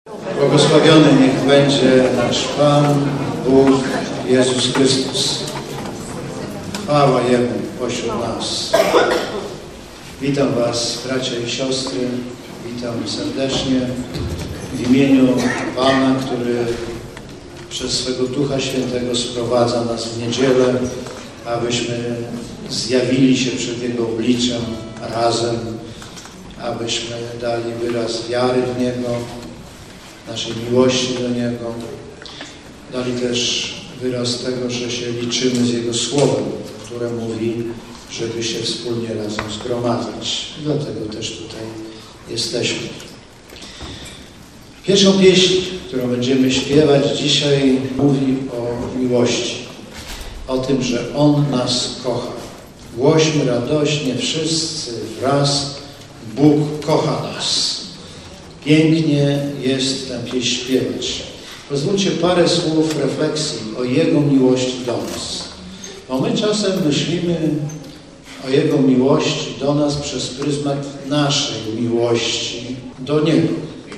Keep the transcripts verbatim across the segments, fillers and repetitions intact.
Błogosławiony niech będzie nasz Pan, Bóg, Jezus Chrystus. Chwała Jemu pośród nas. Witam Was, bracia i siostry. Witam serdecznie w imieniu Pana, który przez swego Ducha Świętego sprowadza nas w niedzielę, abyśmy zjawili się przed Jego obliczem razem, abyśmy dali wyraz wiary w Niego, naszej miłości do Niego. Dali też wyraz tego, że się liczymy z Jego Słowem, które mówi, żeby się wspólnie razem zgromadzać. Dlatego też tutaj jesteśmy. Pierwszą pieśń, którą będziemy śpiewać dzisiaj, mówi o miłości. O tym, że On nas kocha. Głośmy radośnie wszyscy wraz, Bóg kocha nas. Pięknie jest tę pieśń śpiewać. Pozwólcie parę słów refleksji o Jego miłości do nas. Bo my czasem myślimy o Jego miłości do nas przez pryzmat naszej miłości do Niego.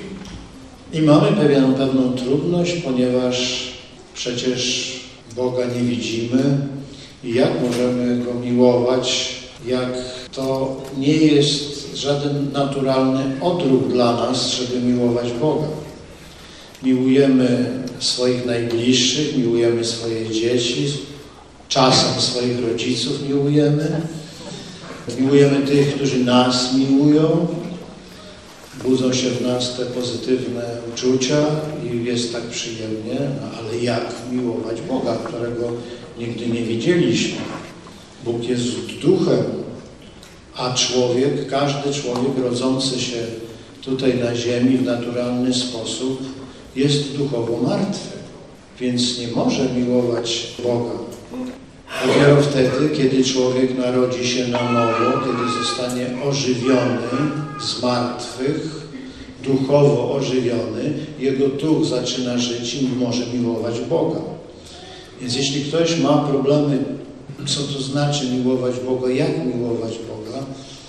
I mamy pewien, pewną trudność, ponieważ przecież Boga nie widzimy. I jak możemy Go miłować, jak to nie jest żaden naturalny odruch dla nas, żeby miłować Boga. Miłujemy swoich najbliższych, miłujemy swoje dzieci, czasem swoich rodziców miłujemy, miłujemy tych, którzy nas miłują, budzą się w nas te pozytywne uczucia i jest tak przyjemnie, no ale jak miłować Boga, którego nigdy nie widzieliśmy? Bóg jest duchem, a człowiek, każdy człowiek rodzący się tutaj na ziemi w naturalny sposób jest duchowo martwy, więc nie może miłować Boga. Dopiero wtedy, kiedy człowiek narodzi się na nowo, kiedy zostanie ożywiony z martwych, duchowo ożywiony, jego duch zaczyna żyć i może miłować Boga. Więc jeśli ktoś ma problemy, co to znaczy miłować Boga, jak miłować Boga,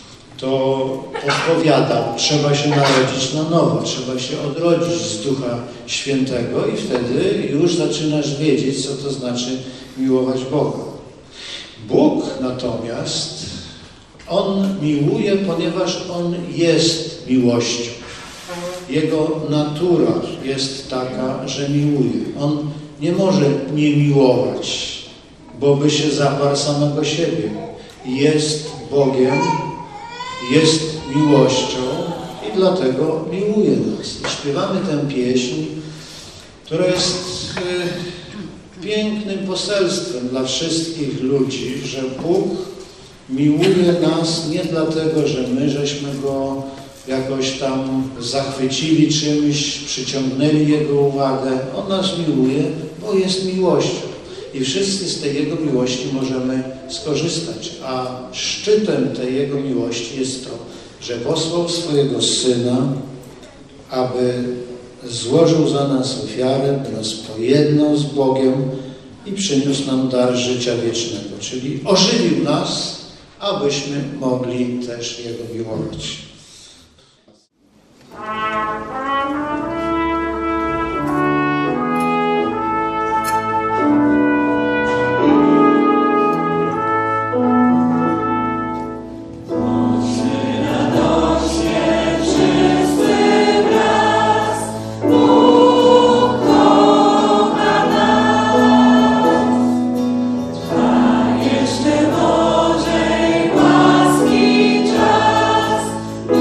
to odpowiadam, trzeba się narodzić na nowo, trzeba się odrodzić z Ducha Świętego i wtedy już zaczynasz wiedzieć, co to znaczy miłować Boga. Bóg natomiast, On miłuje, ponieważ On jest miłością. Jego natura jest taka, że miłuje. On nie może nie miłować, bo by się zaparł samego siebie. Jest Bogiem, jest miłością i dlatego miłuje nas. I śpiewamy tę pieśń, która jest y, pięknym poselstwem dla wszystkich ludzi, że Bóg miłuje nas nie dlatego, że my żeśmy Go jakoś tam zachwycili czymś, przyciągnęli Jego uwagę. On nas miłuje, bo jest miłością. I wszyscy z tej Jego miłości możemy skorzystać. A szczytem tej Jego miłości jest to, że posłał swojego Syna, aby złożył za nas ofiarę, by nas pojednał z Bogiem i przyniósł nam dar życia wiecznego. Czyli ożywił nas, abyśmy mogli też Jego miłować. Jeszcze Bożej łaski czas.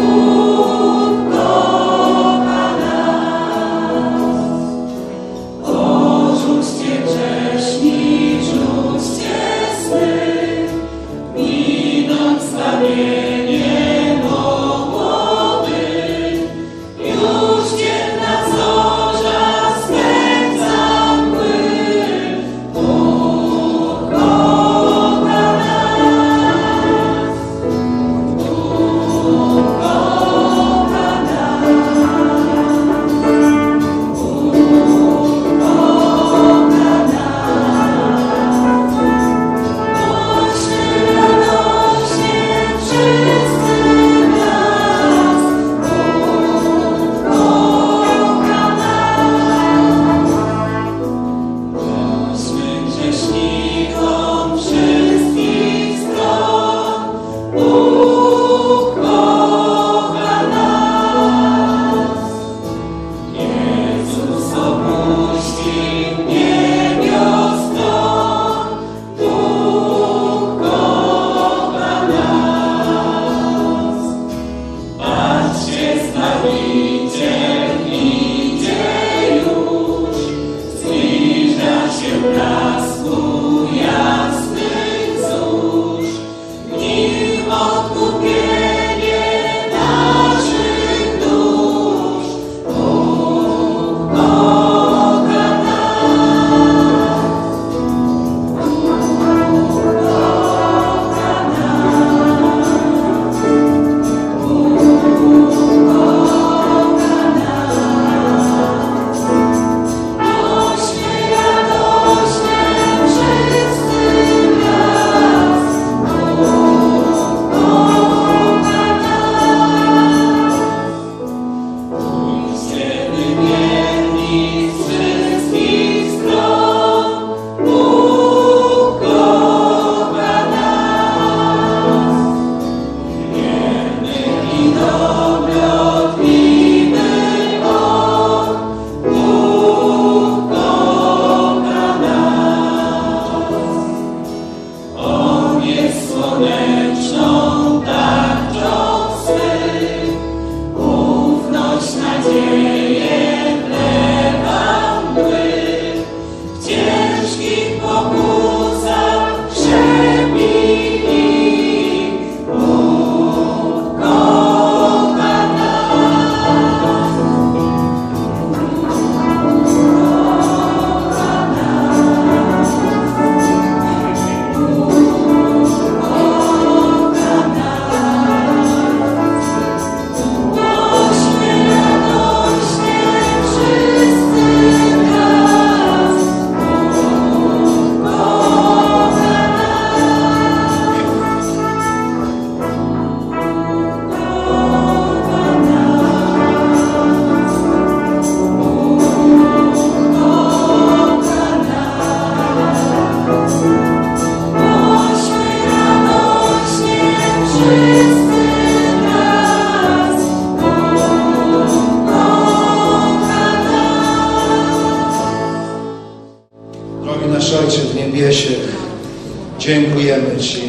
Dziękujemy Ci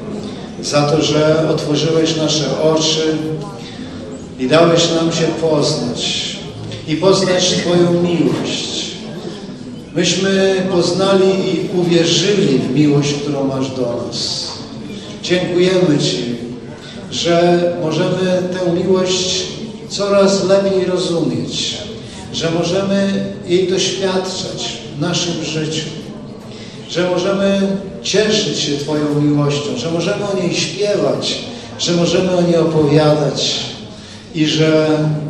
za to, że otworzyłeś nasze oczy i dałeś nam się poznać i poznać Twoją miłość. Myśmy poznali i uwierzyli w miłość, którą masz do nas. Dziękujemy Ci, że możemy tę miłość coraz lepiej rozumieć, że możemy jej doświadczać w naszym życiu, że możemy cieszyć się Twoją miłością, że możemy o niej śpiewać, że możemy o niej opowiadać i że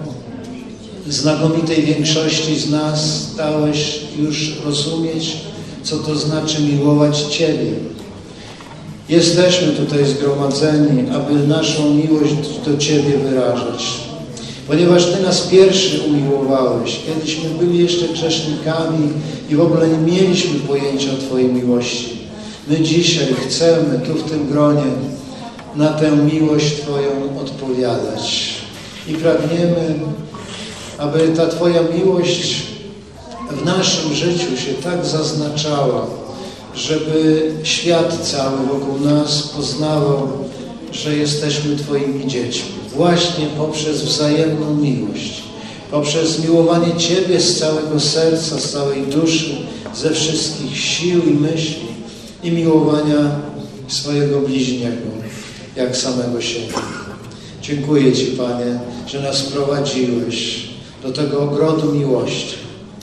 znakomitej większości z nas dałeś już rozumieć, co to znaczy miłować Ciebie. Jesteśmy tutaj zgromadzeni, aby naszą miłość do Ciebie wyrażać, ponieważ Ty nas pierwszy umiłowałeś, kiedyśmy byli jeszcze grzesznikami i w ogóle nie mieliśmy pojęcia o Twojej miłości. My dzisiaj chcemy tu w tym gronie na tę miłość Twoją odpowiadać i pragniemy, aby ta Twoja miłość w naszym życiu się tak zaznaczała, żeby świat cały wokół nas poznawał, że jesteśmy Twoimi dziećmi. Właśnie poprzez wzajemną miłość, poprzez miłowanie Ciebie z całego serca, z całej duszy, ze wszystkich sił i myśli i miłowania swojego bliźniego, jak samego siebie. Dziękuję Ci, Panie, że nas prowadziłeś do tego ogrodu miłości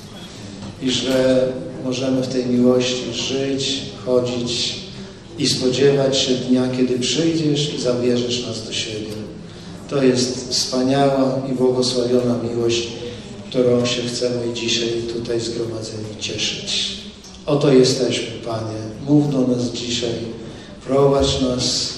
i że możemy w tej miłości żyć, chodzić i spodziewać się dnia, kiedy przyjdziesz i zabierzesz nas do siebie. To jest wspaniała i błogosławiona miłość, którą się chcemy dzisiaj tutaj zgromadzeni cieszyć. Oto jesteśmy, Panie. Mów do nas dzisiaj, prowadź nas,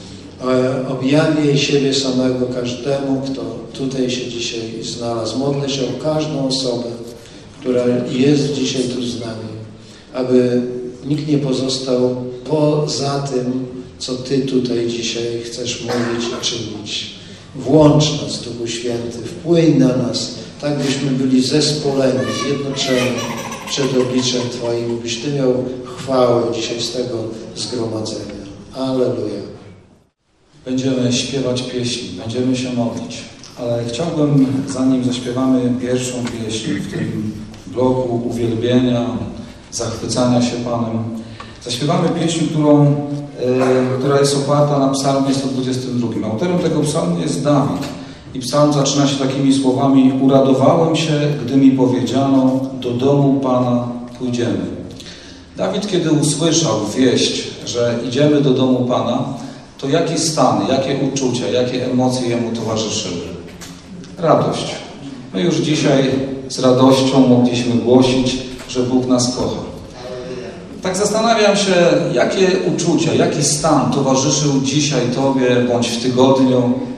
objawiaj siebie samego każdemu, kto tutaj się dzisiaj znalazł. Modlę się o każdą osobę, która jest dzisiaj tu z nami, aby nikt nie pozostał poza tym, co Ty tutaj dzisiaj chcesz mówić i czynić. Włącz nas, Duchu Święty, wpłyń na nas, tak byśmy byli zespoleni, zjednoczeni przed obliczem Twoim, byś Ty miał chwałę dzisiaj z tego zgromadzenia. Alleluja. Będziemy śpiewać pieśni, będziemy się modlić, ale chciałbym, zanim zaśpiewamy pierwszą pieśń w tym bloku uwielbienia, zachwycania się Panem, zaśpiewamy pieśń, którą, e, która jest oparta na psalmie sto dwudziestym drugim. Autorem tego psalmu jest Dawid i psalm zaczyna się takimi słowami: uradowałem się, gdy mi powiedziano, do domu Pana pójdziemy. Dawid, kiedy usłyszał wieść, że idziemy do domu Pana, to jaki stan, jakie uczucia, jakie emocje jemu towarzyszyły? Radość. My już dzisiaj z radością mogliśmy głosić, że Bóg nas kocha. Tak zastanawiam się, jakie uczucia, jaki stan towarzyszył dzisiaj Tobie, bądź w tygodniu,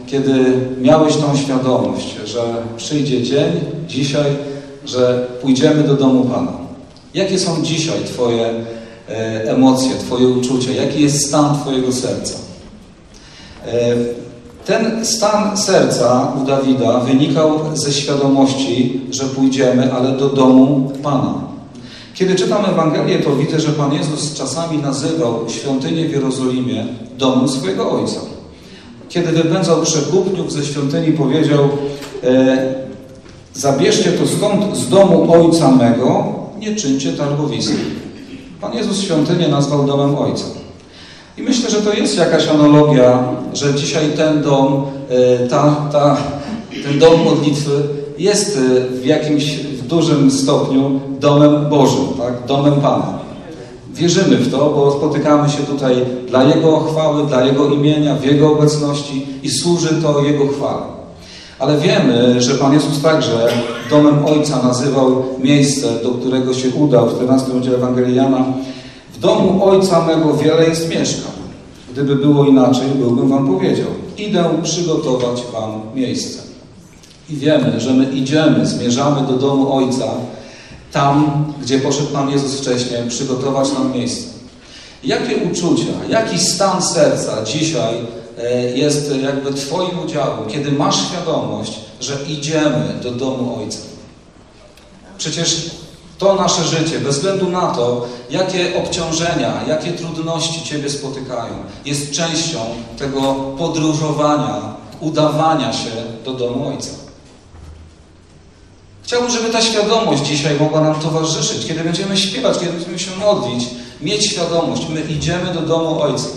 kiedy miałeś tą świadomość, że przyjdzie dzień, dzisiaj, że pójdziemy do domu Pana? Jakie są dzisiaj Twoje e, emocje, Twoje uczucia? Jaki jest stan Twojego serca? E, ten stan serca u Dawida wynikał ze świadomości, że pójdziemy, ale do domu Pana. Kiedy czytam Ewangelię, to widzę, że Pan Jezus czasami nazywał świątynię w Jerozolimie domem swojego Ojca. Kiedy wypędzał przekupniów ze świątyni, powiedział: e, zabierzcie to stąd z domu Ojca mego, nie czyńcie targowiska. Pan Jezus świątynię nazwał domem Ojca. I myślę, że to jest jakaś analogia, że dzisiaj ten dom, e, ta, ta, ten dom modlitwy jest w jakimś w dużym stopniu domem Bożym, tak? Domem Pana. Wierzymy w to, bo spotykamy się tutaj dla Jego chwały, dla Jego imienia, w Jego obecności i służy to Jego chwale. Ale wiemy, że Pan Jezus także domem Ojca nazywał miejsce, do którego się udał w czternastym rozdziale Ewangelii Jana. W domu Ojca mego wiele jest mieszkań. Gdyby było inaczej, byłbym wam powiedział: idę przygotować wam miejsce. I wiemy, że my idziemy, zmierzamy do domu Ojca, tam, gdzie poszedł Pan Jezus wcześniej, przygotować nam miejsce. Jakie uczucia, jaki stan serca dzisiaj jest jakby Twoim udziałem, kiedy masz świadomość, że idziemy do domu Ojca? Przecież to nasze życie, bez względu na to, jakie obciążenia, jakie trudności Ciebie spotykają, jest częścią tego podróżowania, udawania się do domu Ojca. Chciałbym, żeby ta świadomość dzisiaj mogła nam towarzyszyć, kiedy będziemy śpiewać, kiedy będziemy się modlić, mieć świadomość, my idziemy do domu Ojca.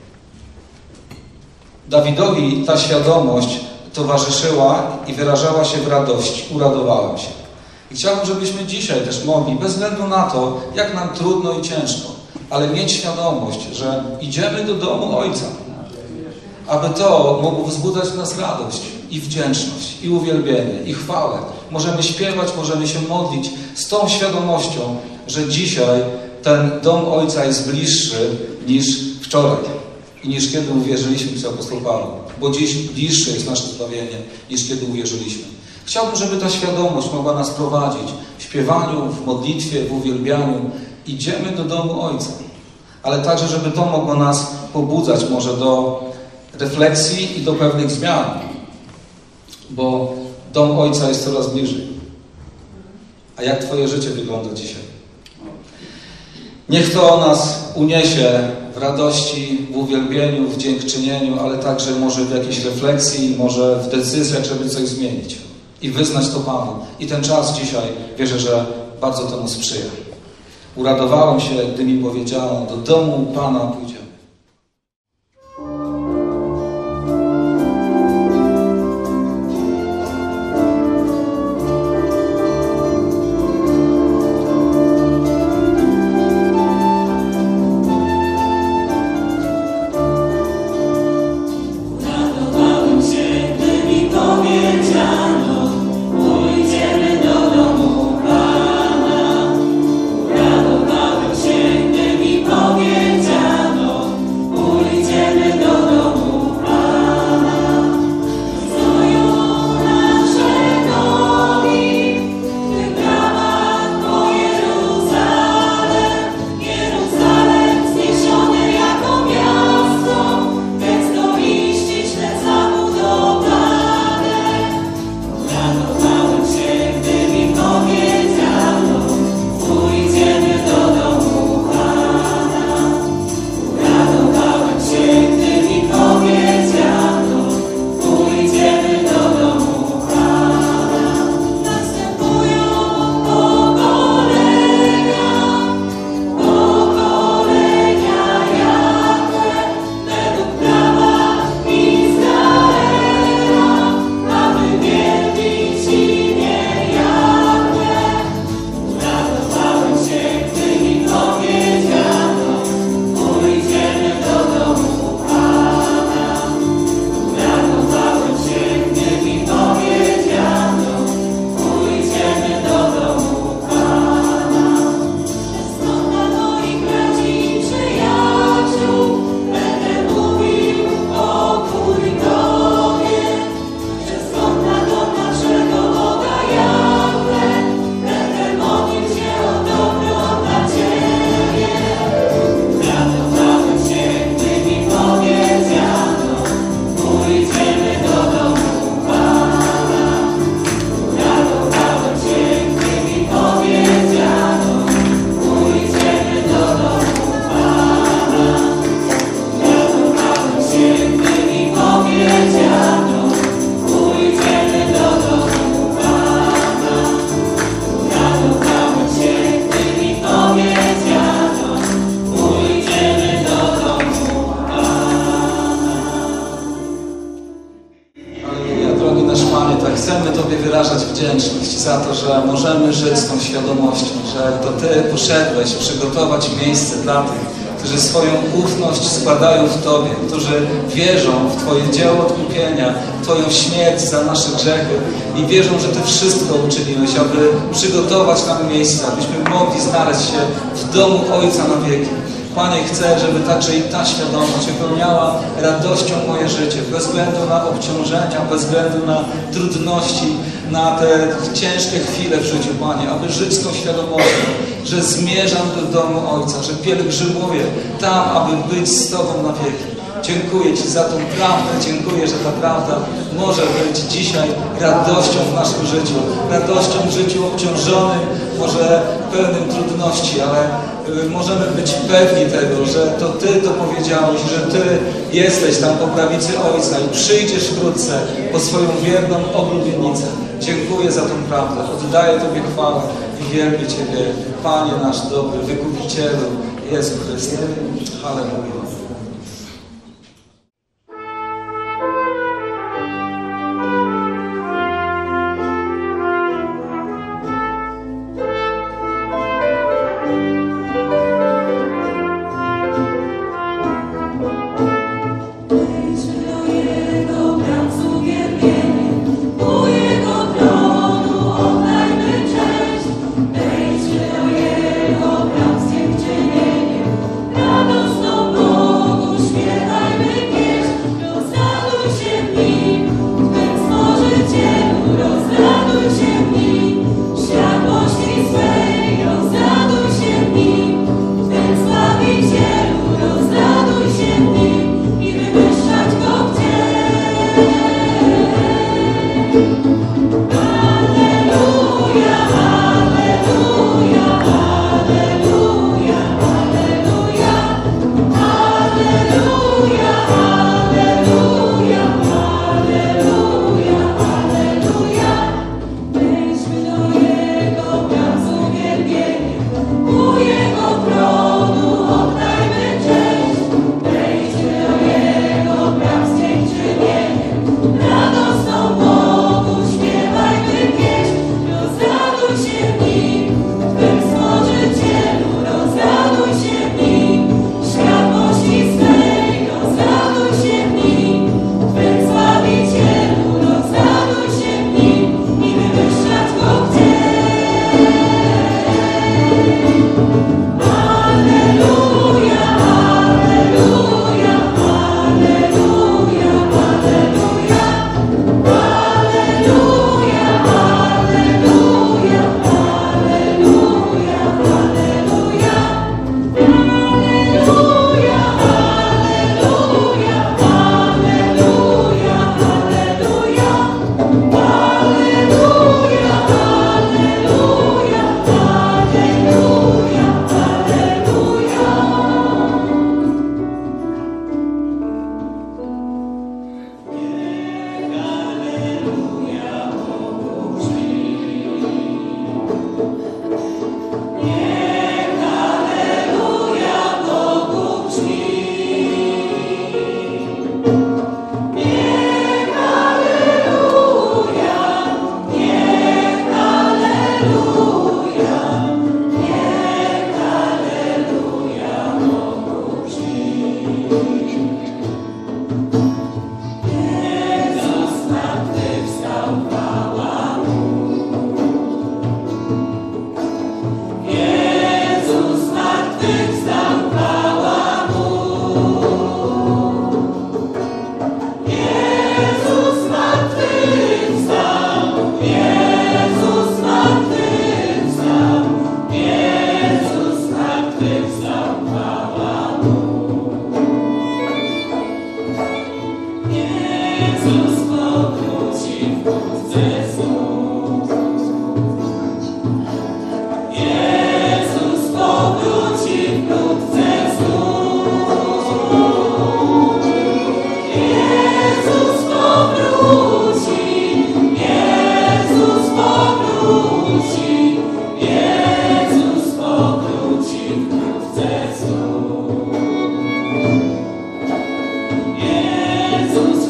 Dawidowi ta świadomość towarzyszyła i wyrażała się w radości. Uradowałem się. I chciałbym, żebyśmy dzisiaj też mogli, bez względu na to, jak nam trudno i ciężko, ale mieć świadomość, że idziemy do domu Ojca, aby to mogło wzbudzać w nas radość i wdzięczność, i uwielbienie, i chwałę. Możemy śpiewać, możemy się modlić z tą świadomością, że dzisiaj ten dom Ojca jest bliższy niż wczoraj i niż kiedy uwierzyliśmy, co apostoł Paweł, bo dziś bliższe jest nasze zbawienie niż kiedy uwierzyliśmy. Chciałbym, żeby ta świadomość mogła nas prowadzić w śpiewaniu, w modlitwie, w uwielbianiu. Idziemy do domu Ojca, ale także, żeby to mogło nas pobudzać może do refleksji i do pewnych zmian, bo dom Ojca jest coraz bliżej. A jak Twoje życie wygląda dzisiaj? Niech to nas uniesie w radości, w uwielbieniu, w dziękczynieniu, ale także może w jakiejś refleksji, może w decyzjach, żeby coś zmienić i wyznać to Panu. I ten czas dzisiaj, wierzę, że bardzo temu sprzyja. Uradowałem się, gdy mi powiedziano: do domu Pana pójdziemy. Powiedziano, że możemy żyć z tą świadomością, że to Ty poszedłeś przygotować miejsce dla tych, którzy swoją ufność składają w Tobie, którzy wierzą w Twoje dzieło odkupienia, Twoją śmierć za nasze grzechy i wierzą, że Ty wszystko uczyniłeś, aby przygotować nam miejsce, abyśmy mogli znaleźć się w domu Ojca na wieki. Panie, chcę, żeby także i ta świadomość wypełniała radością moje życie, bez względu na obciążenia, bez względu na trudności, na te ciężkie chwile w życiu, Panie, aby żyć z tą świadomością, że zmierzam do domu Ojca, że pielgrzymuję tam, aby być z Tobą na wieki. Dziękuję Ci za tą prawdę, dziękuję, że ta prawda może być dzisiaj radością w naszym życiu, radością w życiu obciążonym, może pełnym trudności, ale możemy być pewni tego, że to Ty to powiedziałeś, że Ty jesteś tam po prawicy Ojca i przyjdziesz wkrótce po swoją wierną oblubienicę. Dziękuję za tą prawdę, oddaję Tobie chwałę i wielbię Ciebie, Panie nasz dobry, Wykupicielu, Jezu Chryste. Halleluja.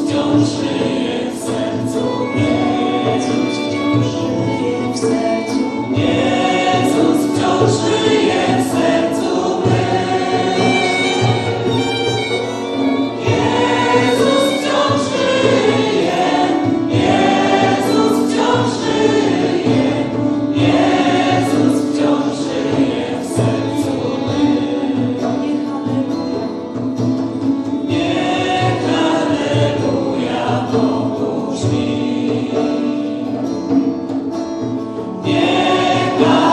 Żyje w sercu God.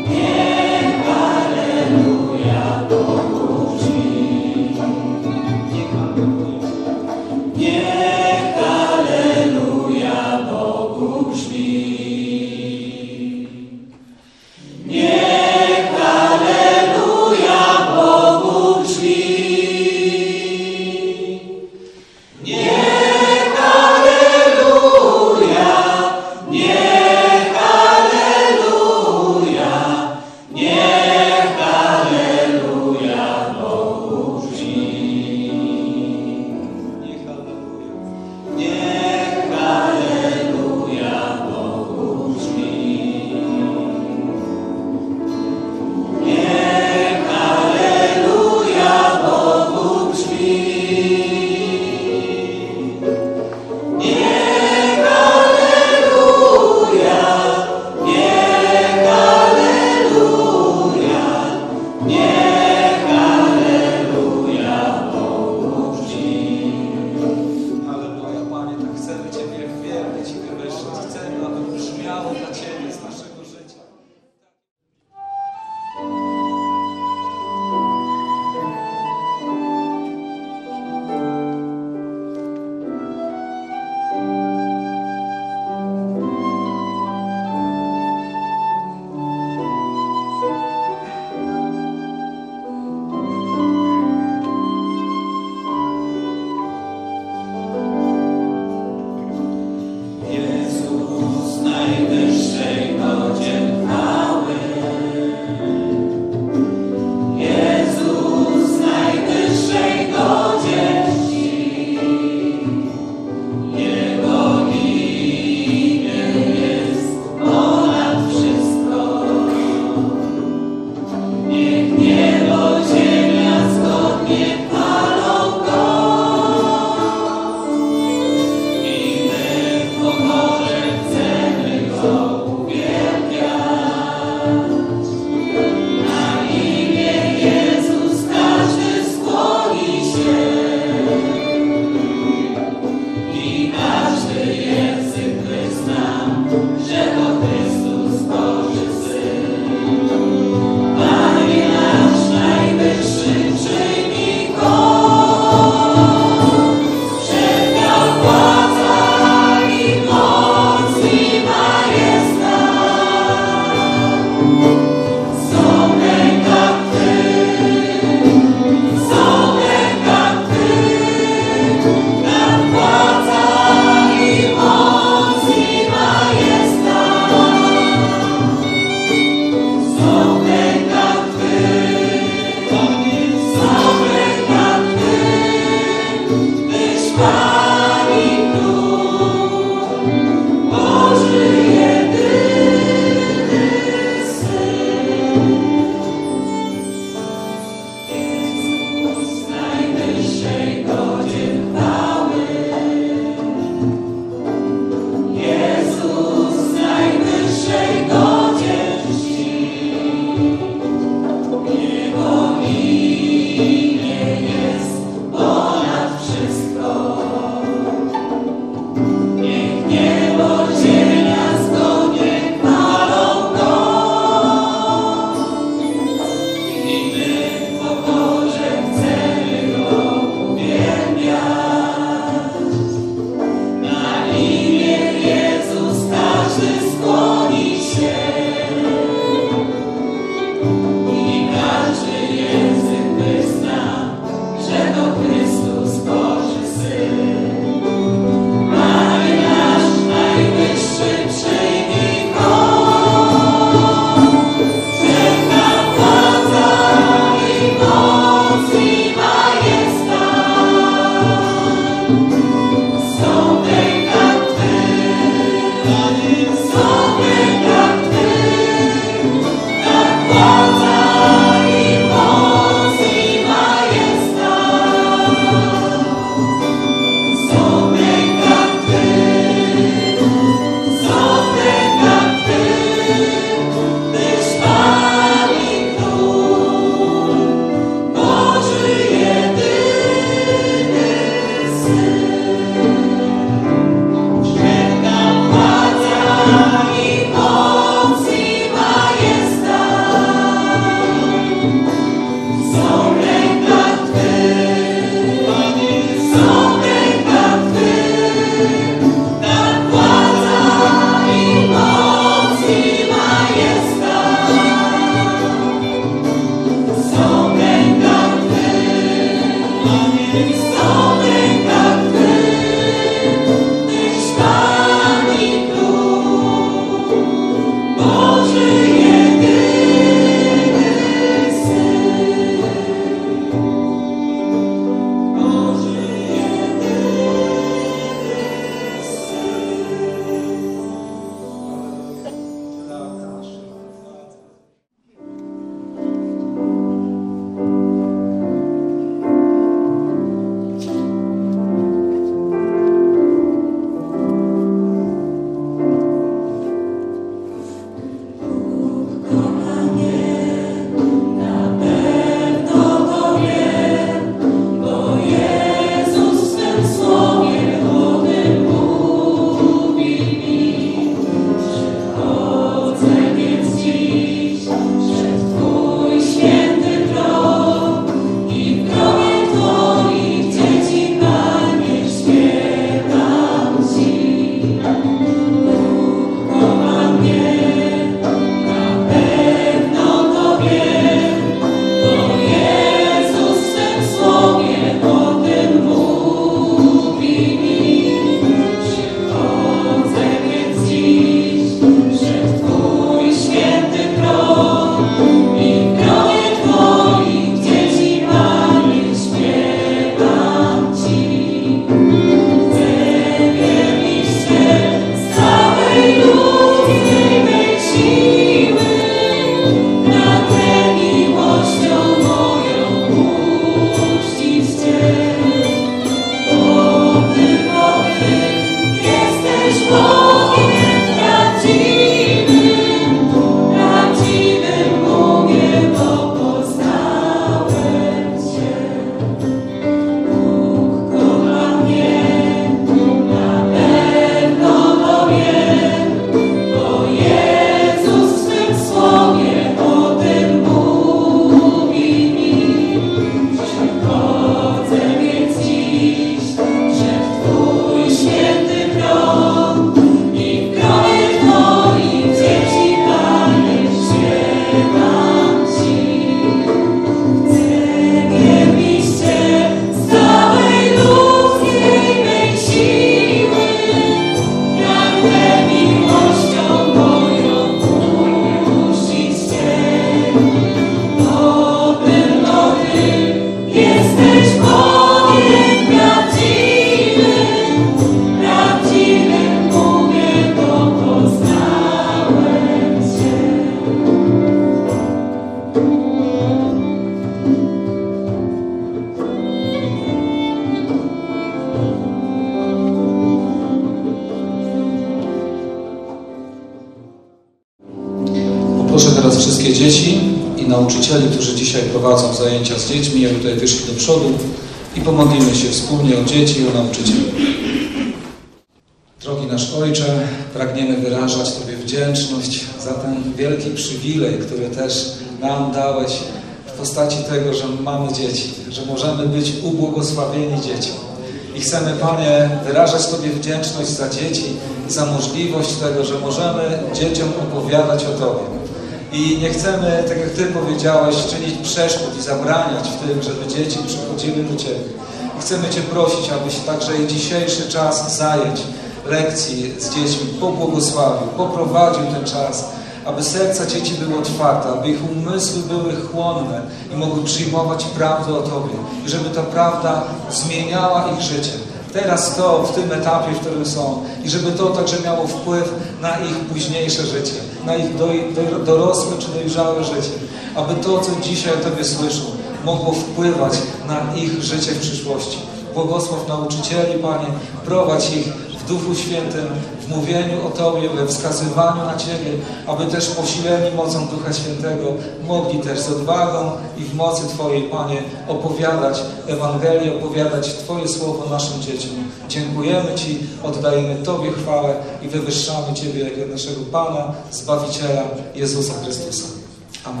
dzieci i nauczycieli, którzy dzisiaj prowadzą zajęcia z dziećmi, aby tutaj wyszli do przodu i pomodlimy się wspólnie o dzieci i o nauczycieli. Drogi nasz Ojcze, pragniemy wyrażać Tobie wdzięczność za ten wielki przywilej, który też nam dałeś w postaci tego, że mamy dzieci, że możemy być ubłogosławieni dzieci. I chcemy, Panie, wyrażać Tobie wdzięczność za dzieci i za możliwość tego, że możemy dzieciom opowiadać o Tobie. I nie chcemy, tak jak Ty powiedziałeś, czynić przeszkód i zabraniać w tym, żeby dzieci przychodziły do Ciebie. I chcemy Cię prosić, abyś także i dzisiejszy czas zajęć lekcji z dziećmi pobłogosławił, poprowadził ten czas, aby serca dzieci były otwarte, aby ich umysły były chłonne i mogły przyjmować prawdę o Tobie i żeby ta prawda zmieniała ich życie. Teraz to, w tym etapie, w którym są i żeby to także miało wpływ na ich późniejsze życie, na ich do, do, dorosłe czy dojrzałe życie. Aby to, co dzisiaj o Tobie słyszą, mogło wpływać na ich życie w przyszłości. Błogosław nauczycieli, Panie, prowadź ich w Duchu Świętym, w mówieniu o Tobie, we wskazywaniu na Ciebie, aby też posileni mocą Ducha Świętego mogli też z odwagą i w mocy Twojej, Panie, opowiadać Ewangelię, opowiadać Twoje słowo naszym dzieciom. Dziękujemy Ci, oddajemy Tobie chwałę i wywyższamy Ciebie jako naszego Pana, Zbawiciela Jezusa Chrystusa. Amen.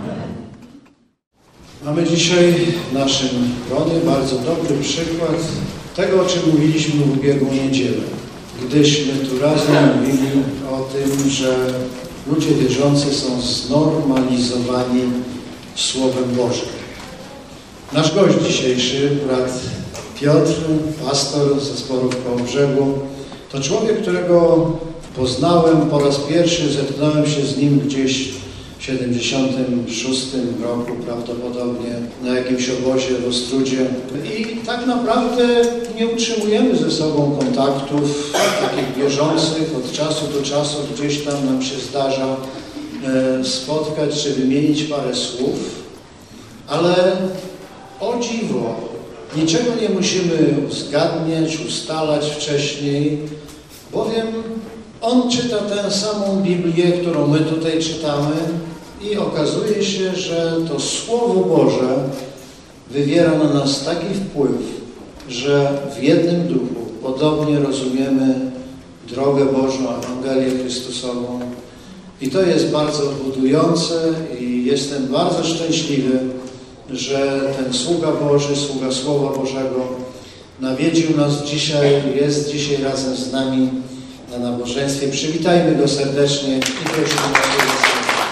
Mamy dzisiaj w naszym gronie bardzo dobry przykład tego, o czym mówiliśmy w ubiegłą niedzielę. Gdyśmy tu razem mówili o tym, że ludzie wierzący są znormalizowani Słowem Bożym. Nasz gość dzisiejszy, brat Piotr, pastor zespołu w Kołobrzegu, to człowiek, którego poznałem po raz pierwszy, zetknąłem się z nim gdzieś w siedemdziesiątym szóstym roku prawdopodobnie na jakimś obozie w Ostródzie. I tak naprawdę nie utrzymujemy ze sobą kontaktów takich bieżących od czasu do czasu. Gdzieś tam nam się zdarza e, spotkać czy wymienić parę słów. Ale o dziwo, niczego nie musimy uzgadniać, ustalać wcześniej, bowiem on czyta tę samą Biblię, którą my tutaj czytamy i okazuje się, że to Słowo Boże wywiera na nas taki wpływ, że w jednym duchu podobnie rozumiemy drogę Bożą, Ewangelię Chrystusową. I to jest bardzo budujące i jestem bardzo szczęśliwy, że ten sługa Boży, sługa Słowa Bożego nawiedził nas dzisiaj, jest dzisiaj razem z nami na nabożeństwie. Przywitajmy go serdecznie i prosimy o to.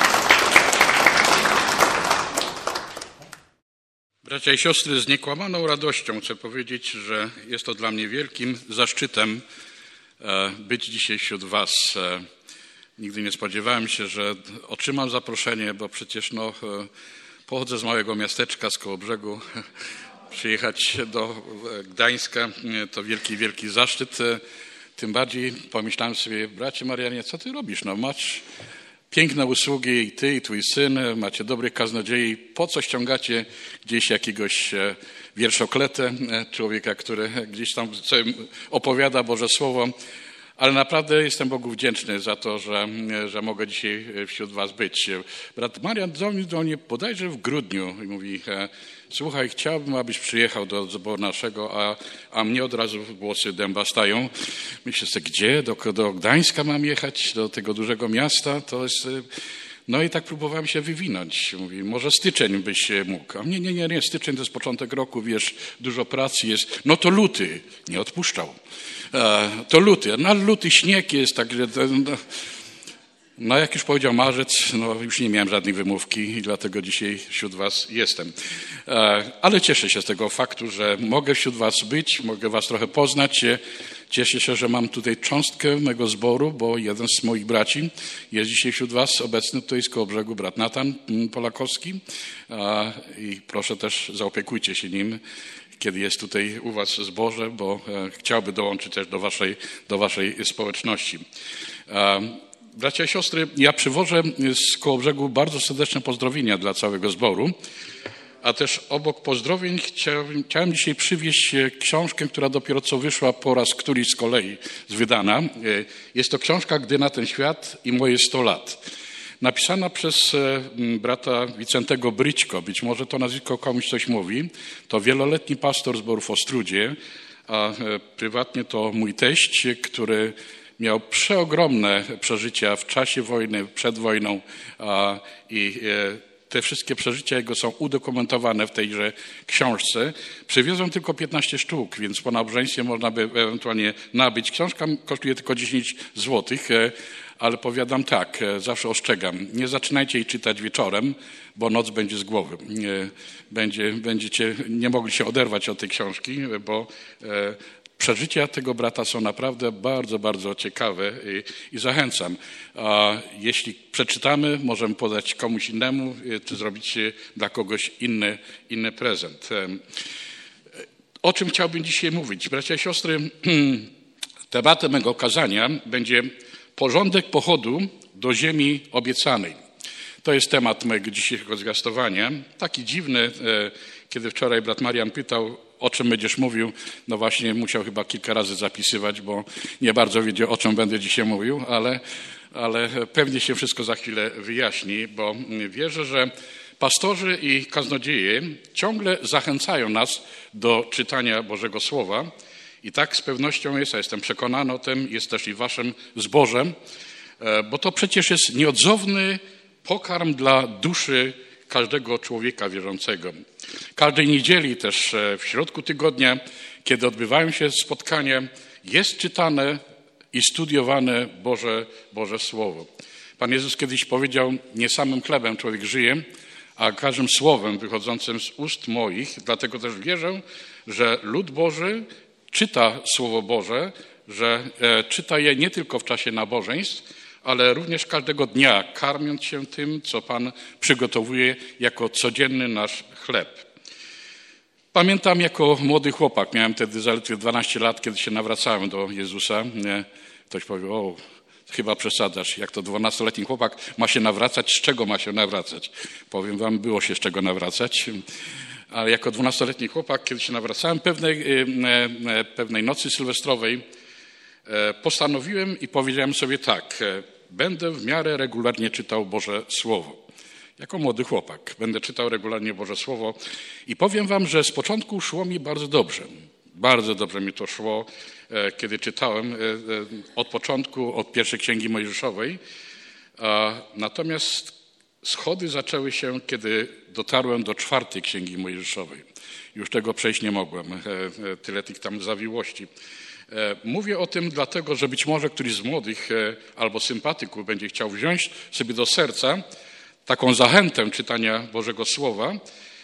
Bracia i siostry, z niekłamaną radością chcę powiedzieć, że jest to dla mnie wielkim zaszczytem być dzisiaj wśród Was. Nigdy nie spodziewałem się, że otrzymam zaproszenie, bo przecież no, pochodzę z małego miasteczka, z Kołobrzegu. Przyjechać do Gdańska to wielki, wielki zaszczyt. Tym bardziej pomyślałem sobie, bracie Marianie, co ty robisz? No masz piękne usługi i ty, i twój syn, macie dobrych kaznodziei. Po co ściągacie gdzieś jakiegoś wierszokletę, człowieka, który gdzieś tam opowiada Boże Słowo? Ale naprawdę jestem Bogu wdzięczny za to, że, że mogę dzisiaj wśród was być. Brat Marian dzwonił do mnie bodajże w grudniu i mówi, słuchaj, chciałbym, abyś przyjechał do zboru naszego, a, a mnie od razu włosy dęba stają. Myślę sobie, gdzie? Do, do Gdańska mam jechać? Do tego dużego miasta? To jest... No i tak próbowałem się wywinąć. Mówi, może styczeń byś mógł. A nie, nie, nie, nie, styczeń to jest początek roku, wiesz, dużo pracy jest. No to luty. Nie odpuszczał. E, to luty. No luty śnieg jest, także... No, no jak już powiedział marzec, no już nie miałem żadnej wymówki i dlatego dzisiaj wśród was jestem. E, ale cieszę się z tego faktu, że mogę wśród was być, mogę was trochę poznać. Cieszę się, że mam tutaj cząstkę mego zboru, bo jeden z moich braci jest dzisiaj wśród was obecny tutaj z Kołobrzegu, brat Natan Polakowski. E, I proszę też zaopiekujcie się nim, kiedy jest tutaj u was w zborze, bo e, chciałby dołączyć też do waszej, do waszej społeczności. E, Bracia i siostry, ja przywożę z Kołobrzegu bardzo serdeczne pozdrowienia dla całego zboru, a też obok pozdrowień chciałem, chciałem dzisiaj przywieźć książkę, która dopiero co wyszła po raz któryś z kolei z wydana. Jest to książka Gdy na ten świat i moje sto lat. napisana przez brata Wicentego Bryćko. Być może to nazwisko komuś coś mówi. To wieloletni pastor zboru w Ostródzie, a prywatnie to mój teść, który miał przeogromne przeżycia w czasie wojny, przed wojną i te wszystkie przeżycia jego są udokumentowane w tejże książce. Przywiozłem tylko piętnaście sztuk, więc po nabożeństwie można by ewentualnie nabyć. Książka kosztuje tylko dziesięć złotych, ale powiadam tak, zawsze ostrzegam, nie zaczynajcie jej czytać wieczorem, bo noc będzie z głowy. Będzie, będziecie nie mogli się oderwać od tej książki, bo przeżycia tego brata są naprawdę bardzo, bardzo ciekawe i, i zachęcam. A jeśli przeczytamy, możemy podać komuś innemu, czy zrobić dla kogoś inny, inny prezent. O czym chciałbym dzisiaj mówić? Bracia i siostry, tematem mego kazania będzie porządek pochodu do ziemi obiecanej. To jest temat mojego dzisiejszego zwiastowania. Taki dziwny, kiedy wczoraj brat Marian pytał, o czym będziesz mówił, no właśnie musiał chyba kilka razy zapisywać, bo nie bardzo wiedział, o czym będę dzisiaj mówił, ale, ale pewnie się wszystko za chwilę wyjaśni, bo wierzę, że pastorzy i kaznodzieje ciągle zachęcają nas do czytania Bożego Słowa i tak z pewnością jest, a jestem przekonany o tym, jest też i waszym zbożem, bo to przecież jest nieodzowny pokarm dla duszy każdego człowieka wierzącego. Każdej niedzieli też w środku tygodnia, kiedy odbywają się spotkania, jest czytane i studiowane Boże, Boże Słowo. Pan Jezus kiedyś powiedział, nie samym chlebem człowiek żyje, a każdym słowem wychodzącym z ust moich. Dlatego też wierzę, że lud Boży czyta Słowo Boże, że czyta je nie tylko w czasie nabożeństw, ale również każdego dnia, karmiąc się tym, co Pan przygotowuje jako codzienny nasz chleb. Pamiętam jako młody chłopak, miałem wtedy zaledwie dwanaście lat, kiedy się nawracałem do Jezusa. Ktoś powie, o, chyba przesadzasz, jak to dwunastoletni chłopak ma się nawracać, z czego ma się nawracać? Powiem wam, było się z czego nawracać. Ale jako dwunastoletni chłopak, kiedy się nawracałem pewnej, pewnej nocy sylwestrowej, postanowiłem i powiedziałem sobie tak, będę w miarę regularnie czytał Boże Słowo. Jako młody chłopak będę czytał regularnie Boże Słowo i powiem wam, że z początku szło mi bardzo dobrze. Bardzo dobrze mi to szło, kiedy czytałem od początku, od pierwszej Księgi Mojżeszowej. Natomiast schody zaczęły się, kiedy dotarłem do czwartej Księgi Mojżeszowej. Już tego przejść nie mogłem, tyle tych tam zawiłości. Mówię o tym dlatego, że być może któryś z młodych albo sympatyków będzie chciał wziąć sobie do serca taką zachętę czytania Bożego Słowa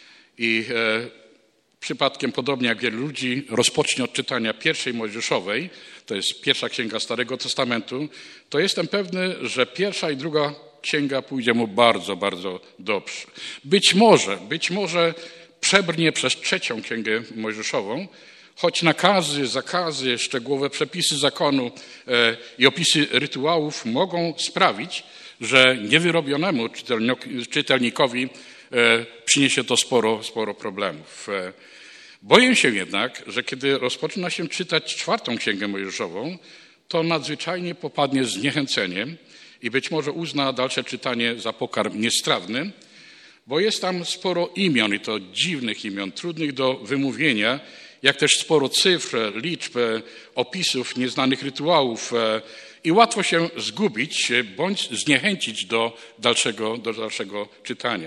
i przypadkiem, podobnie jak wielu ludzi, rozpocznie od czytania pierwszej Mojżeszowej, to jest pierwsza księga Starego Testamentu, to jestem pewny, że pierwsza i druga księga pójdzie mu bardzo, bardzo dobrze. Być może, być może przebrnie przez trzecią księgę Mojżeszową, choć nakazy, zakazy, szczegółowe przepisy zakonu i opisy rytuałów mogą sprawić, że niewyrobionemu czytelnikowi przyniesie to sporo, sporo problemów. Boję się jednak, że kiedy rozpoczyna się czytać czwartą Księgę Mojżeszową, to nadzwyczajnie popadnie zniechęceniem i być może uzna dalsze czytanie za pokarm niestrawny, bo jest tam sporo imion i to dziwnych imion, trudnych do wymówienia, jak też sporo cyfr, liczb, opisów nieznanych rytuałów i łatwo się zgubić bądź zniechęcić do dalszego, do dalszego czytania.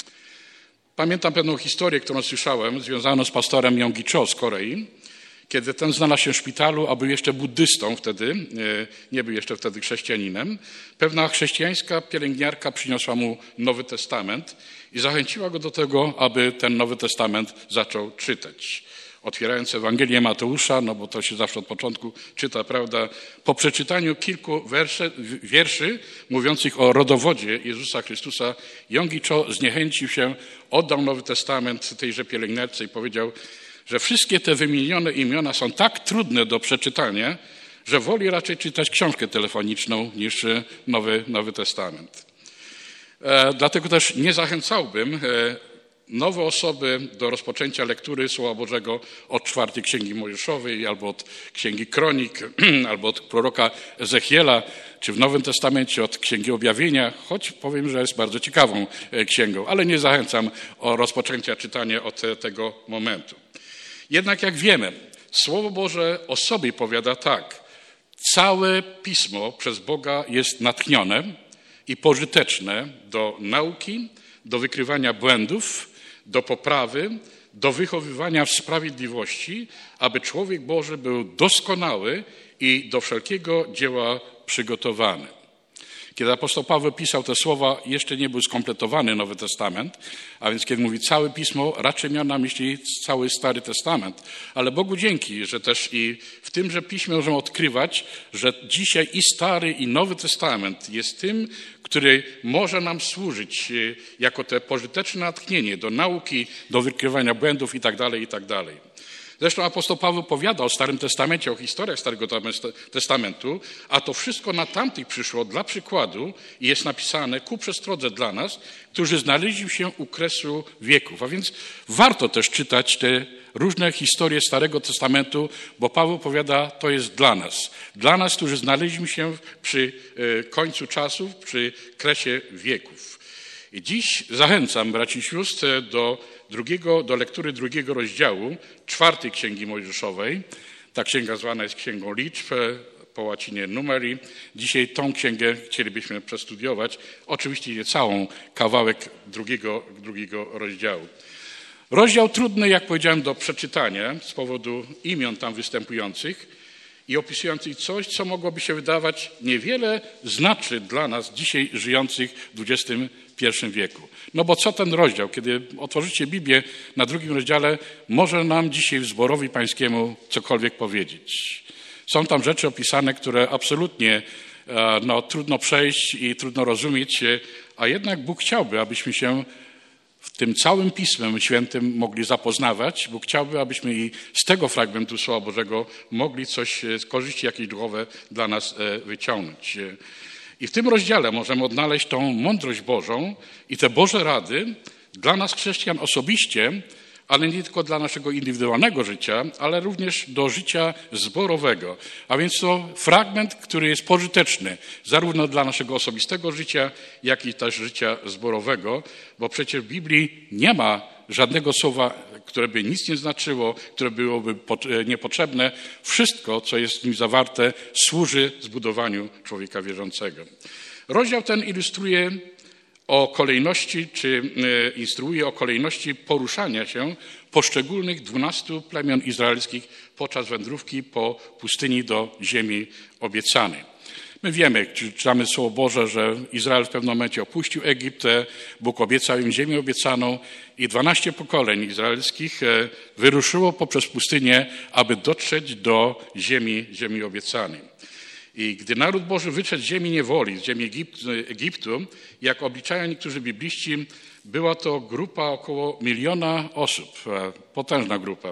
Pamiętam pewną historię, którą słyszałem, związaną z pastorem Yonggi Cho z Korei, kiedy ten znalazł się w szpitalu, a był jeszcze buddystą wtedy, nie był jeszcze wtedy chrześcijaninem. Pewna chrześcijańska pielęgniarka przyniosła mu Nowy Testament i zachęciła go do tego, aby ten Nowy Testament zaczął czytać. Otwierając Ewangelię Mateusza, no bo to się zawsze od początku czyta, prawda, po przeczytaniu kilku werszy, wierszy mówiących o rodowodzie Jezusa Chrystusa, Yonggi Cho zniechęcił się, oddał Nowy Testament tejże pielęgniarce i powiedział, że wszystkie te wymienione imiona są tak trudne do przeczytania, że woli raczej czytać książkę telefoniczną niż Nowy, Nowy Testament. E, dlatego też nie zachęcałbym nowe osoby do rozpoczęcia lektury Słowa Bożego od czwartej Księgi Mojżeszowej, albo od Księgi Kronik, albo od proroka Ezechiela, czy w Nowym Testamencie od Księgi Objawienia, choć powiem, że jest bardzo ciekawą księgą, ale nie zachęcam o rozpoczęcia czytania od tego momentu. Jednak jak wiemy, Słowo Boże o sobie powiada tak: całe Pismo przez Boga jest natchnione i pożyteczne do nauki, do wykrywania błędów, do poprawy, do wychowywania w sprawiedliwości, aby człowiek Boży był doskonały i do wszelkiego dzieła przygotowany. Kiedy apostoł Paweł pisał te słowa, jeszcze nie był skompletowany Nowy Testament, a więc kiedy mówi całe Pismo, raczej miał na myśli cały Stary Testament. Ale Bogu dzięki, że też i w tymże Piśmie możemy odkrywać, że dzisiaj i Stary, i Nowy Testament jest tym, który może nam służyć jako te pożyteczne natchnienie do nauki, do wykrywania błędów itd., itd. Zresztą apostoł Paweł powiada o Starym Testamencie, o historiach Starego Testamentu, a to wszystko na tamtych przyszło dla przykładu i jest napisane ku przestrodze dla nas, którzy znaleźli się u kresu wieków. A więc warto też czytać te różne historie Starego Testamentu, bo Paweł powiada, to jest dla nas. Dla nas, którzy znaleźliśmy się przy końcu czasów, przy kresie wieków. I dziś zachęcam braci i sióstr do, drugiego, do lektury drugiego rozdziału czwartej Księgi Mojżeszowej. Ta księga zwana jest Księgą Liczb, po łacinie numeri. Dzisiaj tą księgę chcielibyśmy przestudiować. Oczywiście nie całą, kawałek drugiego, drugiego rozdziału. Rozdział trudny, jak powiedziałem, do przeczytania z powodu imion tam występujących i opisujących coś, co mogłoby się wydawać niewiele znaczy dla nas dzisiaj żyjących w dwudziestym pierwszym wieku. No bo co ten rozdział, kiedy otworzycie Biblię na drugim rozdziale, może nam dzisiaj w zborowi pańskiemu cokolwiek powiedzieć. Są tam rzeczy opisane, które absolutnie no, trudno przejść i trudno rozumieć, a jednak Bóg chciałby, abyśmy się w tym całym Pismem Świętym mogli zapoznawać, bo chciałby, abyśmy i z tego fragmentu Słowa Bożego mogli coś z korzyści jakieś duchowe dla nas wyciągnąć. I w tym rozdziale możemy odnaleźć tą mądrość Bożą i te Boże rady dla nas chrześcijan osobiście, ale nie tylko dla naszego indywidualnego życia, ale również do życia zborowego. A więc to fragment, który jest pożyteczny zarówno dla naszego osobistego życia, jak i też życia zborowego, bo przecież w Biblii nie ma żadnego słowa, które by nic nie znaczyło, które byłoby niepotrzebne. Wszystko, co jest w nim zawarte, służy zbudowaniu człowieka wierzącego. Rozdział ten ilustruje o kolejności, czy instruuje o kolejności poruszania się poszczególnych dwunastu plemion izraelskich podczas wędrówki po pustyni do ziemi obiecanej. My wiemy, czytamy Słowo Boże, że Izrael w pewnym momencie opuścił Egipt, Bóg obiecał im ziemię obiecaną i dwanaście pokoleń izraelskich wyruszyło poprzez pustynię, aby dotrzeć do ziemi, ziemi obiecanej. I gdy naród Boży wyszedł z ziemi niewoli, z ziemi Egiptu, jak obliczają niektórzy bibliści, była to grupa około miliona osób, potężna grupa.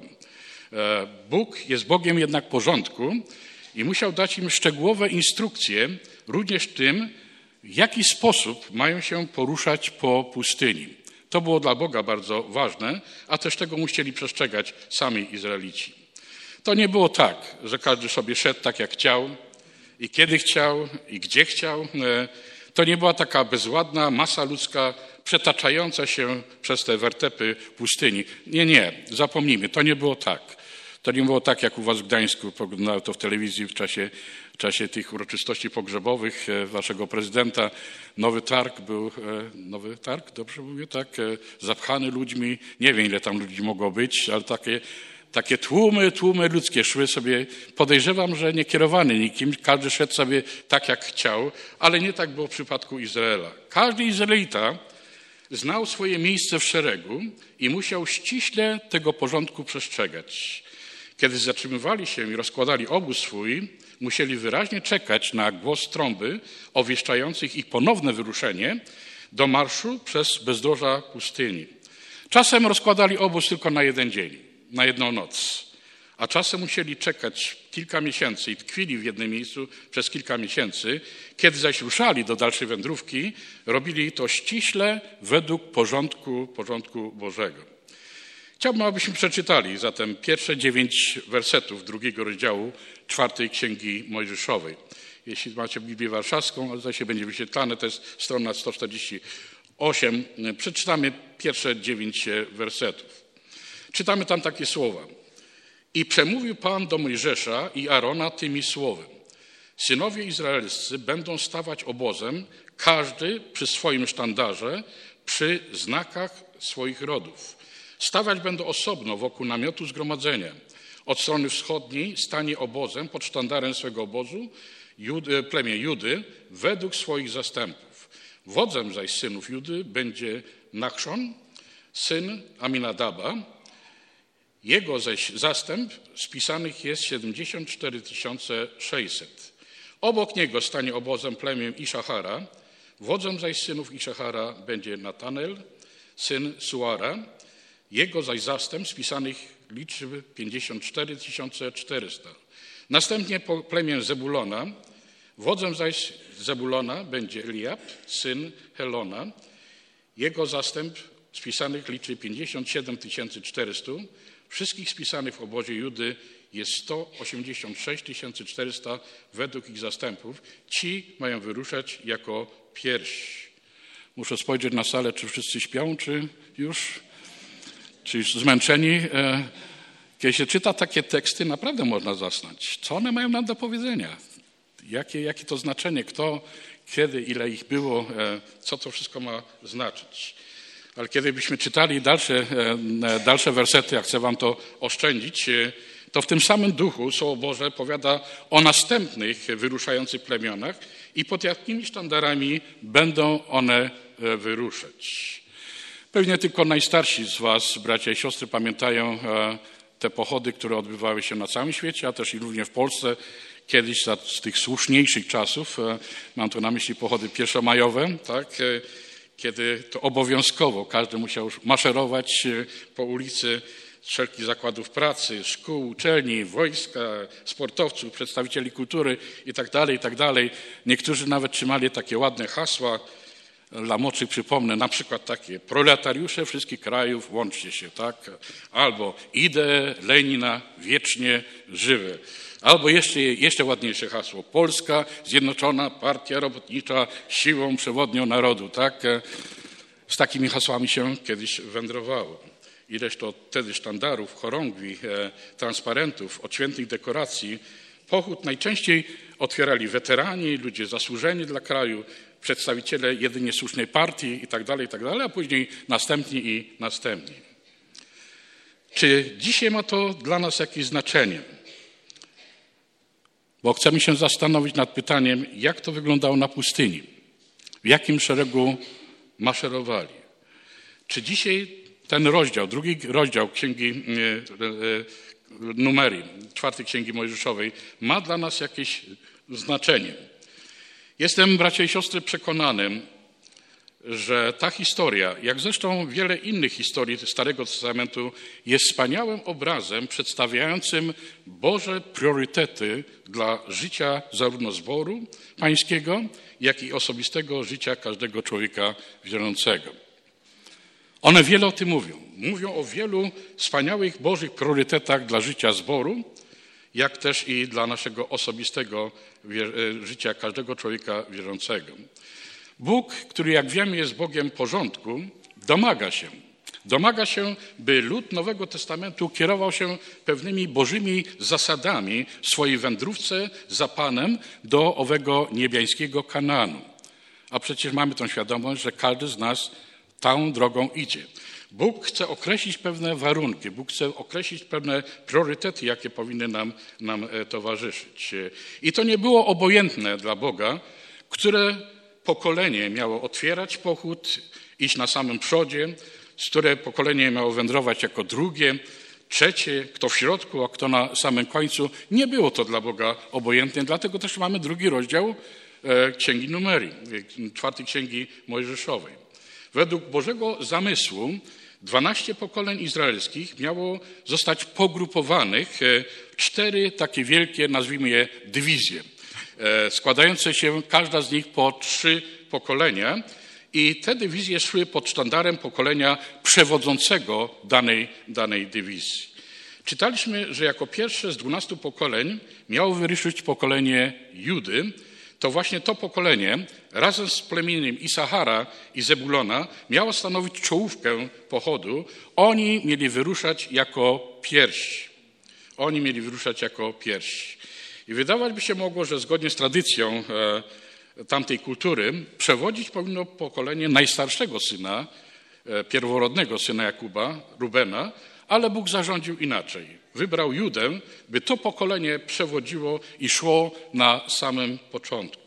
Bóg jest Bogiem jednak porządku i musiał dać im szczegółowe instrukcje, również tym, w jaki sposób mają się poruszać po pustyni. To było dla Boga bardzo ważne, a też tego musieli przestrzegać sami Izraelici. To nie było tak, że każdy sobie szedł tak, jak chciał, i kiedy chciał, i gdzie chciał. To nie była taka bezładna masa ludzka przetaczająca się przez te wertepy pustyni. Nie, nie, zapomnijmy, to nie było tak. To nie było tak, jak u was w Gdańsku, poglądałem to w telewizji w czasie, w czasie tych uroczystości pogrzebowych waszego prezydenta. Nowy Targ był, Nowy Targ, dobrze mówię, tak, zapchany ludźmi. Nie wiem, ile tam ludzi mogło być, ale takie Takie tłumy, tłumy ludzkie szły sobie, podejrzewam, że nie kierowany nikim, każdy szedł sobie tak, jak chciał, ale nie tak było w przypadku Izraela. Każdy Izraelita znał swoje miejsce w szeregu i musiał ściśle tego porządku przestrzegać. Kiedy zatrzymywali się i rozkładali obóz swój, musieli wyraźnie czekać na głos trąby obwieszczających ich ponowne wyruszenie do marszu przez bezdroża pustyni. Czasem rozkładali obóz tylko na jeden dzień, na jedną noc. a czasem musieli czekać kilka miesięcy i tkwili w jednym miejscu przez kilka miesięcy. Kiedy zaś ruszali do dalszej wędrówki, robili to ściśle według porządku, porządku Bożego. Chciałbym, abyśmy przeczytali zatem pierwsze dziewięć wersetów drugiego rozdziału czwartej Księgi Mojżeszowej. Jeśli macie Biblię Warszawską, ale zdaje się będzie wyświetlane, to jest strona sto czterdzieści osiem. Przeczytamy pierwsze dziewięć wersetów. Czytamy tam takie słowa. I przemówił Pan do Mojżesza i Arona tymi słowy. Synowie izraelscy będą stawać obozem, każdy przy swoim sztandarze, przy znakach swoich rodów. Stawać będą osobno wokół namiotu zgromadzenia. Od strony wschodniej stanie obozem pod sztandarem swego obozu Judy, plemię Judy według swoich zastępów. Wodzem zaś synów Judy będzie Nachszon, syn Aminadaba. Jego zaś zastęp spisanych jest siedemdziesiąt cztery tysiące sześćset. Obok niego stanie obozem plemię Iszachara. Wodzem zaś synów Iszachara będzie Natanel, syn Suara. Jego zaś zastęp spisanych liczy pięćdziesiąt cztery tysiące czterysta. Następnie plemię Zebulona. Wodzem zaś Zebulona będzie Eliab, syn Helona. Jego zastęp spisanych liczy pięćdziesiąt siedem tysięcy czterysta. Wszystkich spisanych w obozie Judy jest sto osiemdziesiąt sześć tysięcy czterysta według ich zastępów. Ci mają wyruszać jako pierwsi. Muszę spojrzeć na salę, czy wszyscy śpią, czy już, czy już zmęczeni. Kiedy się czyta takie teksty, naprawdę można zasnąć. Co one mają nam do powiedzenia? Jakie, jakie to znaczenie? Kto, kiedy, ile ich było? Co to wszystko ma znaczyć? Ale kiedy byśmy czytali dalsze, dalsze wersety, ja chcę wam to oszczędzić, to w tym samym duchu Słowo Boże powiada o następnych wyruszających plemionach i pod jakimi sztandarami będą one wyruszać. Pewnie tylko najstarsi z was, bracia i siostry, pamiętają te pochody, które odbywały się na całym świecie, a też i również w Polsce. Kiedyś z tych słuszniejszych czasów, mam tu na myśli pochody pierwszomajowe, tak, kiedy to obowiązkowo każdy musiał maszerować po ulicy z wszelkich zakładów pracy, szkół, uczelni, wojska, sportowców, przedstawicieli kultury itd., itd. Niektórzy nawet trzymali takie ładne hasła. Dla młodszych przypomnę, na przykład takie: proletariusze wszystkich krajów, łączcie się, tak? Albo idee Lenina wiecznie żywe. Albo jeszcze, jeszcze ładniejsze hasło: Polska Zjednoczona Partia Robotnicza siłą przewodnią narodu, tak? Z takimi hasłami się kiedyś wędrowało. Ileż to wtedy sztandarów, chorągwi, transparentów, odświętnych dekoracji. Pochód najczęściej otwierali weterani, ludzie zasłużeni dla kraju, przedstawiciele jedynie słusznej partii itd., itd., a później następni i następni. Czy dzisiaj ma to dla nas jakieś znaczenie? Bo chcemy się zastanowić nad pytaniem, jak to wyglądało na pustyni, w jakim szeregu maszerowali. Czy dzisiaj ten rozdział, drugi rozdział Księgi Numerii, czwartej Księgi Mojżeszowej, ma dla nas jakieś znaczenie? Jestem, bracia i siostry, przekonany, że ta historia, jak zresztą wiele innych historii Starego Testamentu, jest wspaniałym obrazem przedstawiającym Boże priorytety dla życia zarówno zboru pańskiego, jak i osobistego życia każdego człowieka wierzącego. One wiele o tym mówią. Mówią o wielu wspaniałych Bożych priorytetach dla życia zboru, jak też i dla naszego osobistego życia każdego człowieka wierzącego. Bóg, który jak wiemy jest Bogiem porządku, domaga się. Domaga się, by lud Nowego Testamentu kierował się pewnymi Bożymi zasadami w swojej wędrówce za Panem do owego niebiańskiego Kanaanu. A przecież mamy tą świadomość, że każdy z nas tą drogą idzie. Bóg chce określić pewne warunki, Bóg chce określić pewne priorytety, jakie powinny nam, nam towarzyszyć. I to nie było obojętne dla Boga, które pokolenie miało otwierać pochód, iść na samym przodzie, z które pokolenie miało wędrować jako drugie, trzecie, kto w środku, a kto na samym końcu. Nie było to dla Boga obojętne, dlatego też mamy drugi rozdział Księgi Numerii, czwartej Księgi Mojżeszowej. Według Bożego zamysłu Dwanaście pokoleń izraelskich miało zostać pogrupowanych w cztery takie wielkie, nazwijmy je, dywizje, składające się każda z nich po trzy pokolenia i te dywizje szły pod sztandarem pokolenia przewodzącego danej, danej dywizji. Czytaliśmy, że jako pierwsze z dwunastu pokoleń miało wyruszyć pokolenie Judy. To właśnie to pokolenie razem z plemieniem Isachara i Zebulona miało stanowić czołówkę pochodu. Oni mieli wyruszać jako pierwsi. Oni mieli wyruszać jako pierwsi. I wydawać by się mogło, że zgodnie z tradycją e, tamtej kultury przewodzić powinno pokolenie najstarszego syna, e, pierworodnego syna Jakuba, Rubena, ale Bóg zarządził inaczej. Wybrał Judę, by to pokolenie przewodziło i szło na samym początku.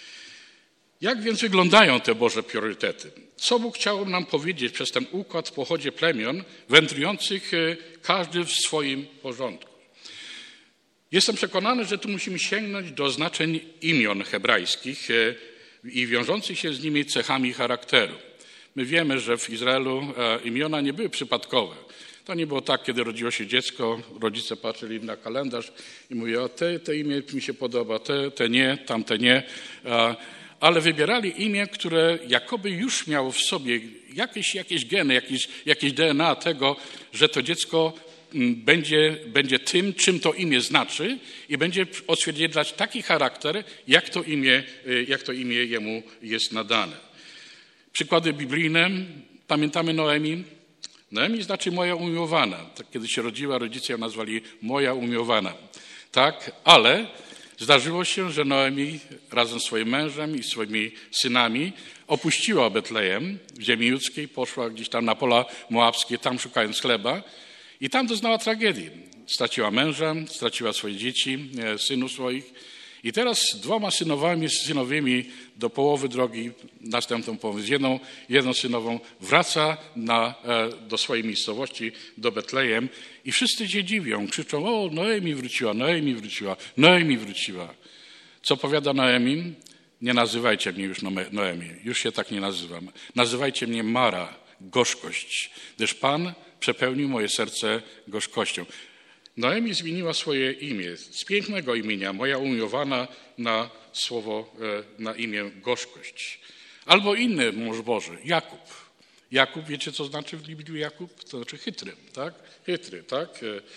Jak więc wyglądają te Boże priorytety? Co Bóg chciał nam powiedzieć przez ten układ w pochodzie plemion, wędrujących każdy w swoim porządku? Jestem przekonany, że tu musimy sięgnąć do znaczeń imion hebrajskich i wiążących się z nimi cechami charakteru. My wiemy, że w Izraelu imiona nie były przypadkowe. To nie było tak, kiedy rodziło się dziecko, rodzice patrzyli na kalendarz i mówili, o te, te imię mi się podoba, te, te nie, tamte nie. Ale wybierali imię, które jakoby już miało w sobie jakieś, jakieś geny, jakieś, jakieś D N A tego, że to dziecko będzie, będzie tym, czym to imię znaczy i będzie odzwierciedlać taki charakter, jak to imię, jak to imię jemu jest nadane. Przykłady biblijne. Pamiętamy Noemi? Noemi znaczy moja umiłowana. Tak, kiedy się rodziła, rodzice ją nazwali moja umiłowana. Tak, ale zdarzyło się, że Noemi razem z swoim mężem i swoimi synami opuściła Betlejem w ziemi judzkiej, poszła gdzieś tam na pola moabskie, tam szukając chleba i tam doznała tragedii. Straciła męża, straciła swoje dzieci, synów swoich i teraz z dwoma synowami, synowymi do połowy drogi, następną połowę z jedną, jedną synową wraca na, do swojej miejscowości, do Betlejem i wszyscy się dziwią, krzyczą, o Noemi wróciła, Noemi wróciła, Noemi wróciła. Co powiada Noemi? Nie nazywajcie mnie już Noemi, już się tak nie nazywam. Nazywajcie mnie Mara, gorzkość, gdyż Pan przepełnił moje serce gorzkością. Noemi zmieniła swoje imię z pięknego imienia, moja umiłowana, na słowo, na imię gorzkość. Albo inny mąż Boży, Jakub. Jakub, wiecie co znaczy w Biblii Jakub? To znaczy chytry, tak? Chytry, tak?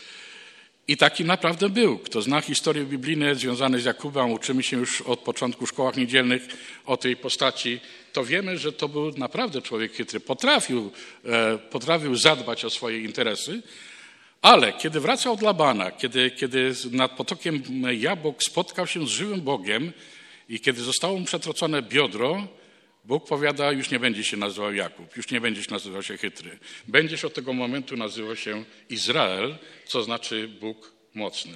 I taki naprawdę był. Kto zna historie biblijne związane z Jakubem, uczymy się już od początku w szkołach niedzielnych o tej postaci, to wiemy, że to był naprawdę człowiek chytry. Potrafił, potrafił zadbać o swoje interesy, ale kiedy wracał od Labana, kiedy, kiedy nad potokiem jabłek spotkał się z żywym Bogiem i kiedy zostało mu przetrocone biodro, Bóg powiada, już nie będzie się nazywał Jakub, już nie będziesz nazywał się chytry. Będziesz od tego momentu nazywał się Izrael, co znaczy Bóg mocny.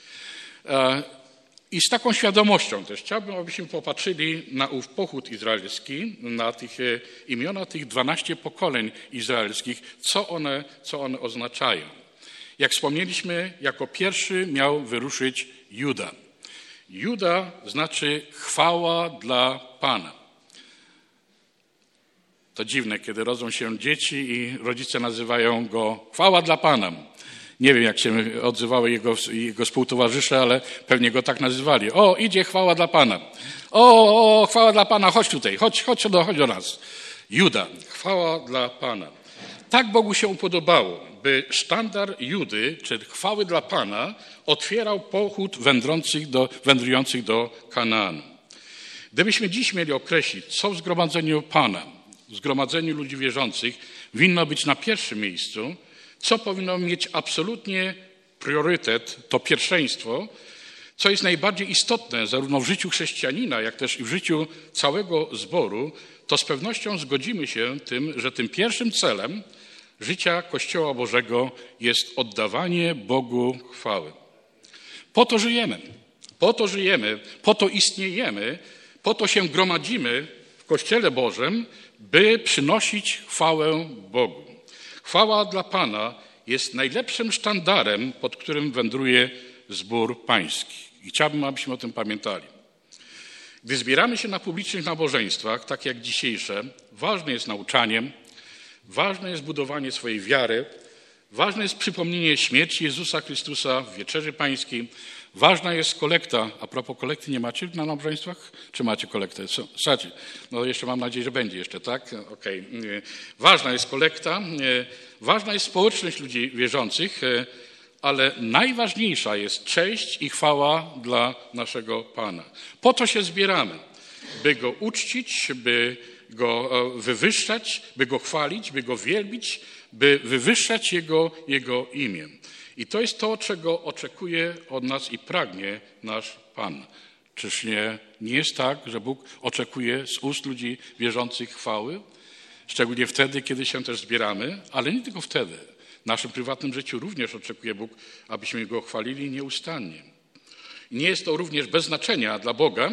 I z taką świadomością też chciałbym, abyśmy popatrzyli na ów pochód izraelski, na tych imiona tych dwanaście pokoleń izraelskich, co one, co one oznaczają. Jak wspomnieliśmy, jako pierwszy miał wyruszyć Juda. Juda znaczy chwała dla Pana. To dziwne, kiedy rodzą się dzieci i rodzice nazywają go chwała dla Pana. Nie wiem, jak się odzywały jego, jego współtowarzysze, ale pewnie go tak nazywali. O, idzie chwała dla Pana. O, o, chwała dla Pana, chodź tutaj, chodź, chodź do, chodź do nas. Juda, chwała dla Pana. Tak Bogu się podobało, by sztandar Judy, czy chwały dla Pana, otwierał pochód wędrujących do, wędrujących do Kanaanu. Gdybyśmy dziś mieli określić, co w zgromadzeniu Pana, w zgromadzeniu ludzi wierzących winno być na pierwszym miejscu, co powinno mieć absolutnie priorytet, to pierwszeństwo, co jest najbardziej istotne zarówno w życiu chrześcijanina, jak też i w życiu całego zboru, to z pewnością zgodzimy się tym, że tym pierwszym celem życia Kościoła Bożego jest oddawanie Bogu chwały. Po to żyjemy, po to żyjemy, po to istniejemy, po to się gromadzimy w Kościele Bożym, by przynosić chwałę Bogu. Chwała dla Pana jest najlepszym sztandarem, pod którym wędruje zbór pański. I chciałbym, abyśmy o tym pamiętali. Gdy zbieramy się na publicznych nabożeństwach, tak jak dzisiejsze, ważne jest nauczanie, ważne jest budowanie swojej wiary, ważne jest przypomnienie śmierci Jezusa Chrystusa w Wieczerzy Pańskiej, ważna jest kolekta. A propos kolekty nie macie na nabożeństwach? Czy macie kolektę? Słuchajcie, no jeszcze mam nadzieję, że będzie jeszcze, tak? Okej. Okay. Ważna jest kolekta, ważna jest społeczność ludzi wierzących, ale najważniejsza jest cześć i chwała dla naszego Pana. Po to się zbieramy, by Go uczcić, by Go wywyższać, by Go chwalić, by Go wielbić, by wywyższać Jego, Jego imię. I to jest to, czego oczekuje od nas i pragnie nasz Pan. Czyż nie, nie jest tak, że Bóg oczekuje z ust ludzi wierzących chwały? Szczególnie wtedy, kiedy się też zbieramy, ale nie tylko wtedy. W naszym prywatnym życiu również oczekuje Bóg, abyśmy Go chwalili nieustannie. I nie jest to również bez znaczenia dla Boga,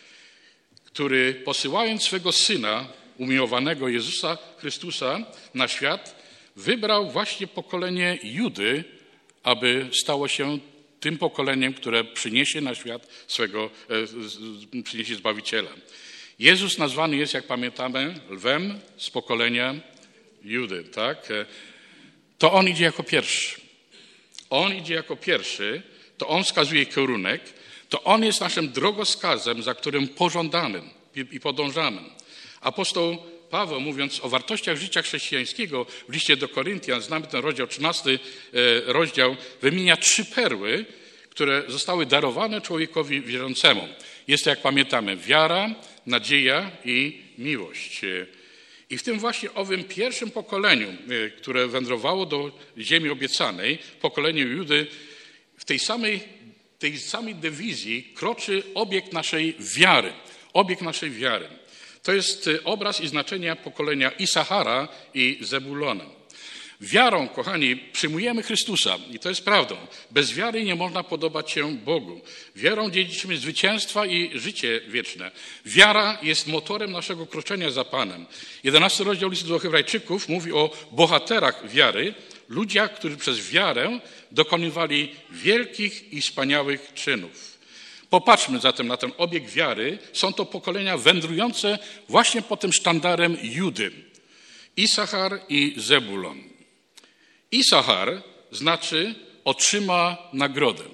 który posyłając swego Syna, umiłowanego Jezusa Chrystusa na świat, wybrał właśnie pokolenie Judy, aby stało się tym pokoleniem, które przyniesie na świat swego, e, przyniesie Zbawiciela. Jezus nazwany jest, jak pamiętamy, lwem z pokolenia Judy, tak? To On idzie jako pierwszy. On idzie jako pierwszy, to On wskazuje kierunek, to On jest naszym drogowskazem, za którym pożądamy i podążamy. Apostoł Paweł, mówiąc o wartościach życia chrześcijańskiego w liście do Koryntian, znamy ten rozdział, trzynasty rozdział, wymienia trzy perły, które zostały darowane człowiekowi wierzącemu. Jest to, jak pamiętamy, wiara, nadzieja i miłość. I w tym właśnie owym pierwszym pokoleniu, które wędrowało do ziemi obiecanej, pokoleniu Judy, w tej samej, tej samej dywizji kroczy obiekt naszej wiary. Obiekt naszej wiary. To jest obraz i znaczenie pokolenia Isachara i Zebulona. Wiarą, kochani, przyjmujemy Chrystusa i to jest prawdą. Bez wiary nie można podobać się Bogu. Wiarą dziedziczymy zwycięstwa i życie wieczne. Wiara jest motorem naszego kroczenia za Panem. jedenasty rozdział listu do Hebrajczyków mówi o bohaterach wiary, ludziach, którzy przez wiarę dokonywali wielkich i wspaniałych czynów. Popatrzmy zatem na ten obiekt wiary. Są to pokolenia wędrujące właśnie pod tym sztandarem Judy. Isachar i Zebulon. Isachar znaczy otrzyma nagrodę.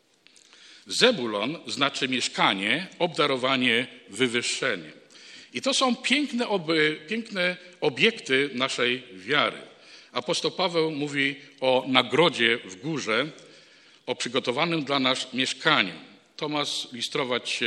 Zebulon znaczy mieszkanie, obdarowanie, wywyższenie. I to są piękne, oby, piękne obiekty naszej wiary. Apostoł Paweł mówi o nagrodzie w górze, o przygotowanym dla nas mieszkaniu. Tomasz ilustrować,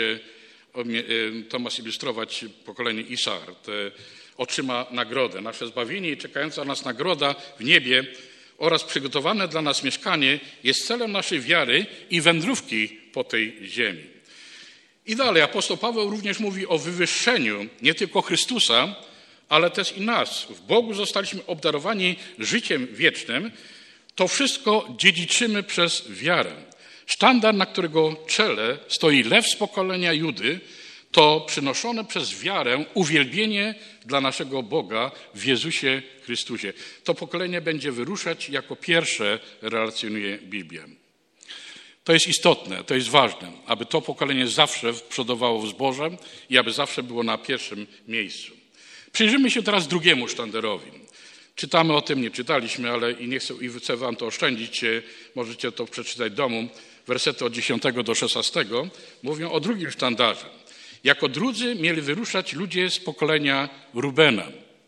Tomasz ilustrować pokolenie Isachar. Otrzyma nagrodę. Nasze zbawienie i czekająca nas nagroda w niebie oraz przygotowane dla nas mieszkanie jest celem naszej wiary i wędrówki po tej ziemi. I dalej apostoł Paweł również mówi o wywyższeniu nie tylko Chrystusa, ale też i nas. W Bogu zostaliśmy obdarowani życiem wiecznym. To wszystko dziedziczymy przez wiarę. Sztandar, na którego czele stoi lew z pokolenia Judy, to przynoszone przez wiarę uwielbienie dla naszego Boga w Jezusie Chrystusie. To pokolenie będzie wyruszać jako pierwsze, relacjonuje Biblia. To jest istotne, to jest ważne, aby to pokolenie zawsze przodowało w zborze i aby zawsze było na pierwszym miejscu. Przyjrzyjmy się teraz drugiemu sztandarowi. Czytamy o tym, nie czytaliśmy, ale i nie chcę, i chcę wam to oszczędzić, możecie to przeczytać w domu. Wersety od dziesiątego do szesnastego mówią o drugim sztandarze. Jako drudzy mieli wyruszać ludzie z pokolenia Rubena,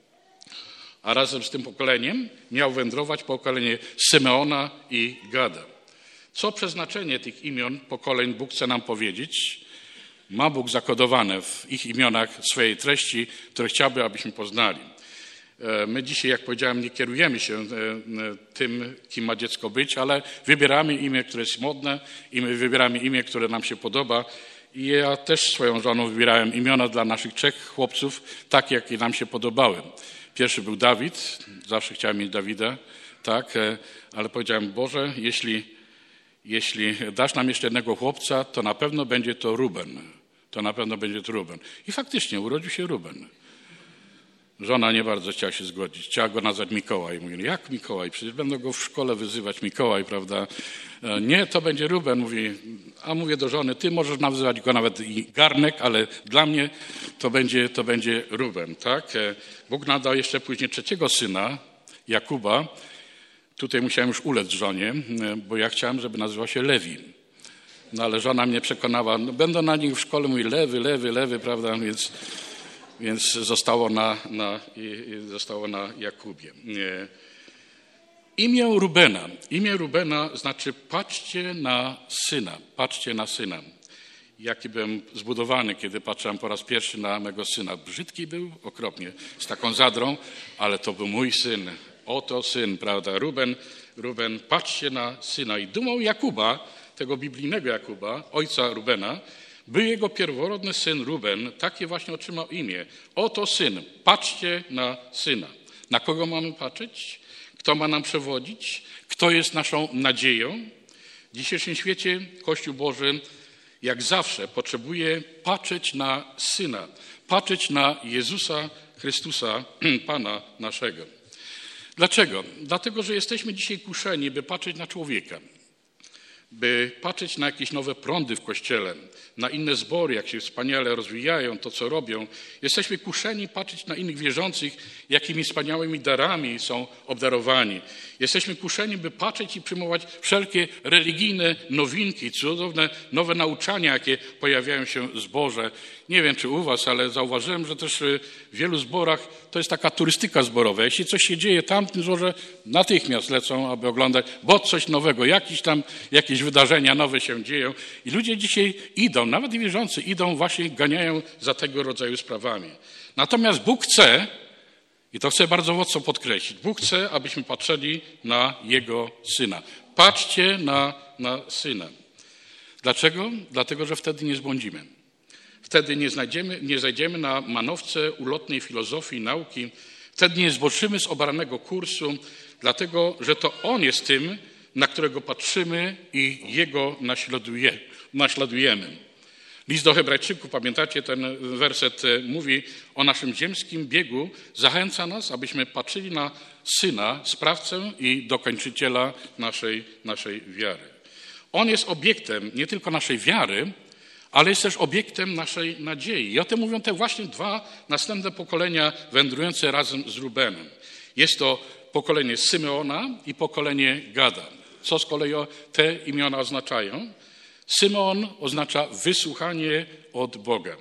a razem z tym pokoleniem miał wędrować pokolenie Symeona i Gada. Co przeznaczenie tych imion pokoleń Bóg chce nam powiedzieć? Ma Bóg zakodowane w ich imionach swojej treści, które chciałby, abyśmy poznali. My dzisiaj, jak powiedziałem, nie kierujemy się tym, kim ma dziecko być, ale wybieramy imię, które jest modne i my wybieramy imię, które nam się podoba. I ja też swoją żoną wybierałem imiona dla naszych trzech chłopców, tak jak nam się podobały. Pierwszy był Dawid, zawsze chciałem mieć Dawida, tak, ale powiedziałem, Boże, jeśli, jeśli dasz nam jeszcze jednego chłopca, to na pewno będzie to Ruben. To na pewno będzie to Ruben. I faktycznie urodził się Ruben. Żona nie bardzo chciała się zgodzić. Chciała go nazwać Mikołaj. Mówi, jak Mikołaj? Przecież będą go w szkole wyzywać Mikołaj, prawda? Nie, to będzie Ruben. Mówi, a mówię do żony, ty możesz nazywać go nawet i Garnek, ale dla mnie to będzie, to będzie Ruben, tak? Bóg nadał jeszcze później trzeciego syna, Jakuba. Tutaj musiałem już ulec żonie, bo ja chciałem, żeby nazywał się Lewi. No ale żona mnie przekonała, no, będą na nich w szkole, mówi lewy, lewy, lewy, prawda? Więc, więc zostało, na, na, zostało na Jakubie. Imię Rubena. Imię Rubena znaczy patrzcie na syna, patrzcie na syna. Jaki byłem zbudowany, kiedy patrzyłem po raz pierwszy na mego syna. Brzydki był, okropnie, z taką zadrą, ale to był mój syn. Oto syn, prawda? Ruben, Ruben, patrzcie na syna. I dumą Jakuba, tego biblijnego Jakuba, ojca Rubena, był jego pierworodny syn Ruben, takie właśnie otrzymał imię. Oto syn, patrzcie na syna. Na kogo mamy patrzeć? Kto ma nam przewodzić? Kto jest naszą nadzieją? W dzisiejszym świecie Kościół Boży, jak zawsze, potrzebuje patrzeć na syna, patrzeć na Jezusa Chrystusa, Pana naszego. Dlaczego? Dlatego, że jesteśmy dzisiaj kuszeni, by patrzeć na człowieka, by patrzeć na jakieś nowe prądy w Kościele, na inne zbory, jak się wspaniale rozwijają, to co robią. Jesteśmy kuszeni patrzeć na innych wierzących, jakimi wspaniałymi darami są obdarowani. Jesteśmy kuszeni, by patrzeć i przyjmować wszelkie religijne nowinki, cudowne nowe nauczania, jakie pojawiają się w zborze. Nie wiem, czy u was, ale zauważyłem, że też w wielu zborach to jest taka turystyka zborowa. Jeśli coś się dzieje tam w tym zborze, natychmiast lecą, aby oglądać, bo coś nowego, jakieś tam, jakieś wydarzenia nowe się dzieją. I ludzie dzisiaj idą, nawet i wierzący idą, właśnie ganiają za tego rodzaju sprawami. Natomiast Bóg chce, i to chcę bardzo mocno podkreślić, Bóg chce, abyśmy patrzyli na Jego Syna. Patrzcie na, na Syna. Dlaczego? Dlatego, że wtedy nie zbłądzimy. Wtedy nie, znajdziemy, nie zajdziemy na manowce ulotnej filozofii, nauki. Wtedy nie zboczymy z obranego kursu, dlatego, że to On jest tym, na którego patrzymy i Jego naśladuje, naśladujemy. List do Hebrajczyków, pamiętacie, ten werset mówi o naszym ziemskim biegu, zachęca nas, abyśmy patrzyli na Syna, sprawcę i dokończyciela naszej, naszej wiary. On jest obiektem nie tylko naszej wiary, ale jest też obiektem naszej nadziei. I o tym mówią te właśnie dwa następne pokolenia wędrujące razem z Rubenem. Jest to pokolenie Symeona i pokolenie Gada. Co z kolei te imiona oznaczają? Symeon oznacza wysłuchanie od Boga.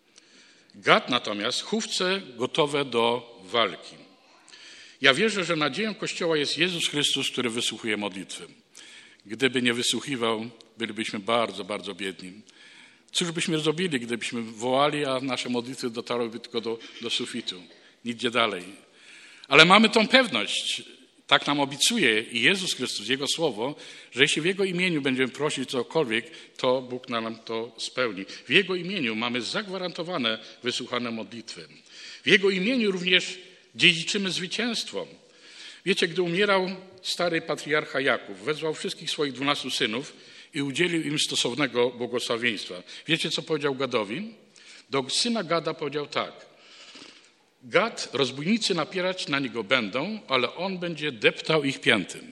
Gad natomiast chówce gotowe do walki. Ja wierzę, że nadzieją Kościoła jest Jezus Chrystus, który wysłuchuje modlitwy. Gdyby nie wysłuchiwał, bylibyśmy bardzo, bardzo biedni. Cóż byśmy zrobili, gdybyśmy wołali, a nasze modlitwy dotarłyby tylko do, do sufitu, nigdzie dalej. Ale mamy tą pewność, tak nam obiecuje i Jezus Chrystus, Jego Słowo, że jeśli w Jego imieniu będziemy prosić cokolwiek, to Bóg nam to spełni. W Jego imieniu mamy zagwarantowane wysłuchane modlitwy. W Jego imieniu również dziedziczymy zwycięstwo. Wiecie, gdy umierał stary patriarcha Jakub, wezwał wszystkich swoich dwunastu synów i udzielił im stosownego błogosławieństwa. Wiecie, co powiedział Gadowi? Do syna Gada powiedział tak. Gad, rozbójnicy napierać na niego będą, ale on będzie deptał ich piętym.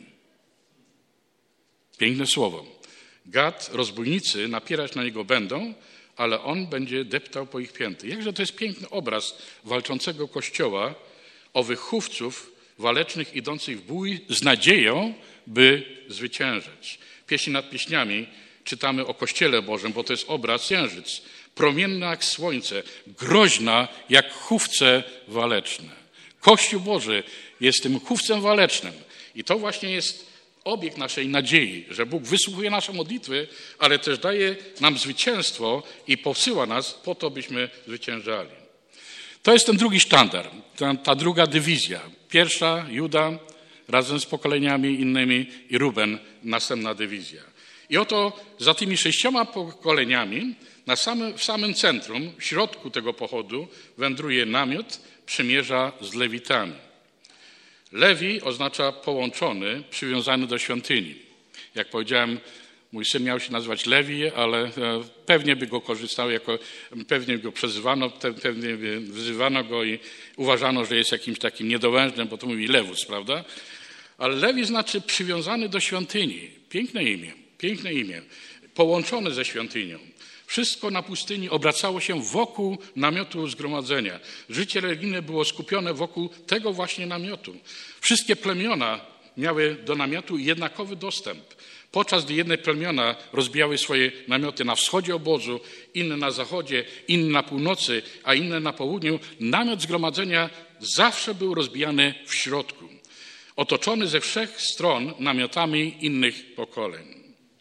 Piękne słowo. Gad, rozbójnicy napierać na niego będą, ale on będzie deptał po ich pięty. Jakże to jest piękny obraz walczącego Kościoła, owych chówców walecznych idących w bój z nadzieją, by zwyciężyć. Pieśni nad pieśniami czytamy o Kościele Bożym, bo to jest obraz księżyc. Promienna jak słońce, groźna jak chówce waleczne. Kościół Boży jest tym chówcem walecznym. I to właśnie jest obiekt naszej nadziei, że Bóg wysłuchuje nasze modlitwy, ale też daje nam zwycięstwo i posyła nas po to, byśmy zwyciężali. To jest ten drugi sztandar, ta, ta druga dywizja. Pierwsza, Juda, razem z pokoleniami innymi i Ruben, następna dywizja. I oto za tymi sześcioma pokoleniami na samym, w samym centrum, w środku tego pochodu wędruje namiot przymierza z Lewitami. Lewi oznacza połączony, przywiązany do świątyni. Jak powiedziałem, Mój syn miał się nazywać Lewi, ale pewnie by go korzystało, jako, pewnie by go przezywano, pewnie by wzywano go i uważano, że jest jakimś takim niedołężnym, bo to mówi Lewus, prawda? Ale Lewi znaczy przywiązany do świątyni. Piękne imię, piękne imię, połączone ze świątynią. Wszystko na pustyni obracało się wokół namiotu zgromadzenia. Życie religijne było skupione wokół tego właśnie namiotu. Wszystkie plemiona miały do namiotu jednakowy dostęp. Podczas gdy jedne plemiona rozbijały swoje namioty na wschodzie obozu, inne na zachodzie, inne na północy, a inne na południu, namiot zgromadzenia zawsze był rozbijany w środku, otoczony ze wszech stron namiotami innych pokoleń.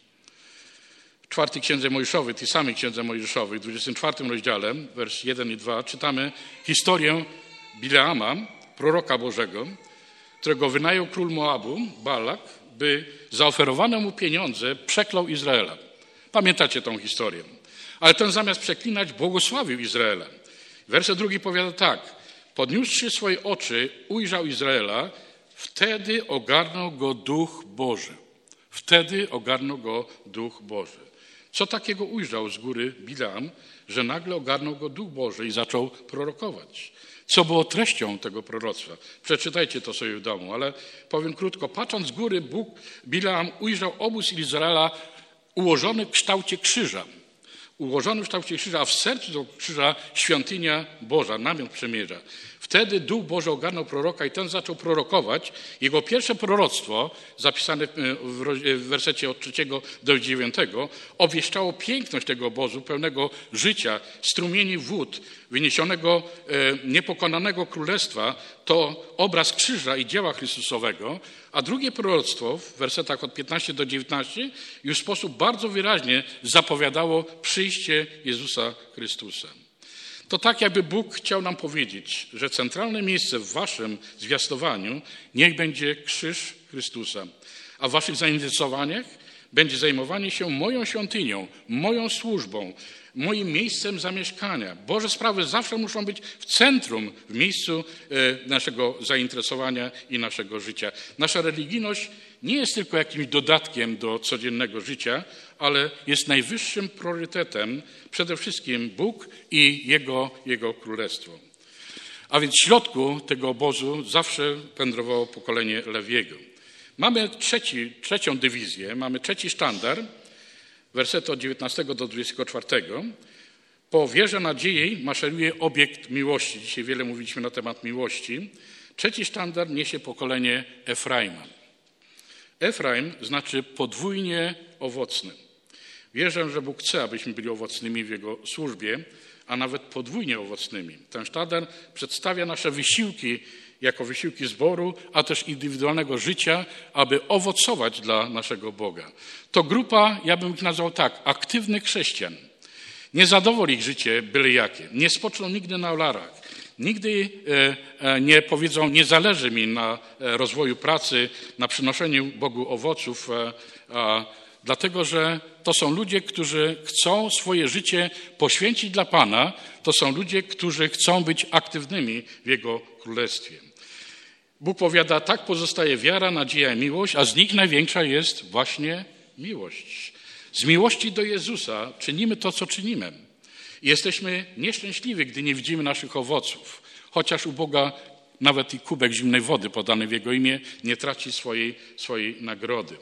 W czwartej księdze Mojżeszowej, tej samej księdze Mojżeszowej, w dwudziestym czwartym rozdziale, wers jeden i dwa, czytamy historię Bileama, proroka Bożego, którego wynajął król Moabu, Balak, by zaoferowane mu pieniądze przeklął Izraela. Pamiętacie tą historię. Ale ten zamiast przeklinać, błogosławił Izraela. Werset drugi powiada tak. Podniósłszy swoje oczy, ujrzał Izraela, wtedy ogarnął go Duch Boży. Wtedy ogarnął go Duch Boży. Co takiego ujrzał z góry Bileam, że nagle ogarnął go Duch Boży i zaczął prorokować? Co było treścią tego proroctwa? Przeczytajcie to sobie w domu, ale powiem krótko. Patrząc z góry, Bóg, Bileam ujrzał obóz Izraela ułożony w kształcie krzyża. Ułożony w kształcie krzyża, a w sercu tego krzyża świątynia Boża, namiot przymierza. Wtedy Duch Boży ogarnął proroka i ten zaczął prorokować. Jego pierwsze proroctwo, zapisane w wersecie od trzeciego do dziewiątego, obwieszczało piękność tego obozu, pełnego życia, strumieni wód, wyniesionego niepokonanego królestwa. To obraz krzyża i dzieła Chrystusowego. A drugie proroctwo w wersetach od piętnastego do dziewiętnastego już w sposób bardzo wyraźnie zapowiadało przyjście Jezusa Chrystusa. To tak, jakby Bóg chciał nam powiedzieć, że centralne miejsce w waszym zwiastowaniu niech będzie krzyż Chrystusa, a w waszych zainteresowaniach będzie zajmowanie się moją świątynią, moją służbą, moim miejscem zamieszkania. Boże sprawy zawsze muszą być w centrum, w miejscu naszego zainteresowania i naszego życia. Nasza religijność nie jest tylko jakimś dodatkiem do codziennego życia, ale jest najwyższym priorytetem, przede wszystkim Bóg i Jego, Jego Królestwo. A więc w środku tego obozu zawsze wędrowało pokolenie Lewiego. Mamy trzeci, trzecią dywizję, mamy trzeci sztandar, wersety od dziewiętnastego do dwudziestego czwartego. Po wierze nadziei maszeruje obiekt miłości. Dzisiaj wiele mówiliśmy na temat miłości. Trzeci sztandar niesie pokolenie Efraima. Efraim znaczy podwójnie owocny. Wierzę, że Bóg chce, abyśmy byli owocnymi w Jego służbie, a nawet podwójnie owocnymi. Ten sztandar przedstawia nasze wysiłki jako wysiłki zboru, a też indywidualnego życia, aby owocować dla naszego Boga. To grupa, ja bym ich nazwał tak, aktywnych chrześcijan. Nie zadowoli ich życie byle jakie. Nie spoczną nigdy na olarach. Nigdy nie powiedzą, nie zależy mi na rozwoju pracy, na przynoszeniu Bogu owoców, dlatego że to są ludzie, którzy chcą swoje życie poświęcić dla Pana. To są ludzie, którzy chcą być aktywnymi w Jego Królestwie. Bóg powiada, tak pozostaje wiara, nadzieja i miłość, a z nich największa jest właśnie miłość. Z miłości do Jezusa czynimy to, co czynimy. Jesteśmy nieszczęśliwi, gdy nie widzimy naszych owoców, chociaż u Boga nawet i kubek zimnej wody podany w Jego imię nie traci swojej, swojej nagrody.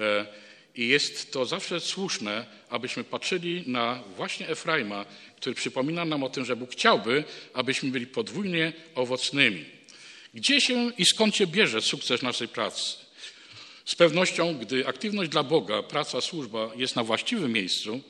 I jest to zawsze słuszne, abyśmy patrzyli na właśnie Efraima, który przypomina nam o tym, że Bóg chciałby, abyśmy byli podwójnie owocnymi. Gdzie się i skąd się bierze sukces naszej pracy? Z pewnością, gdy aktywność dla Boga, praca, służba jest na właściwym miejscu,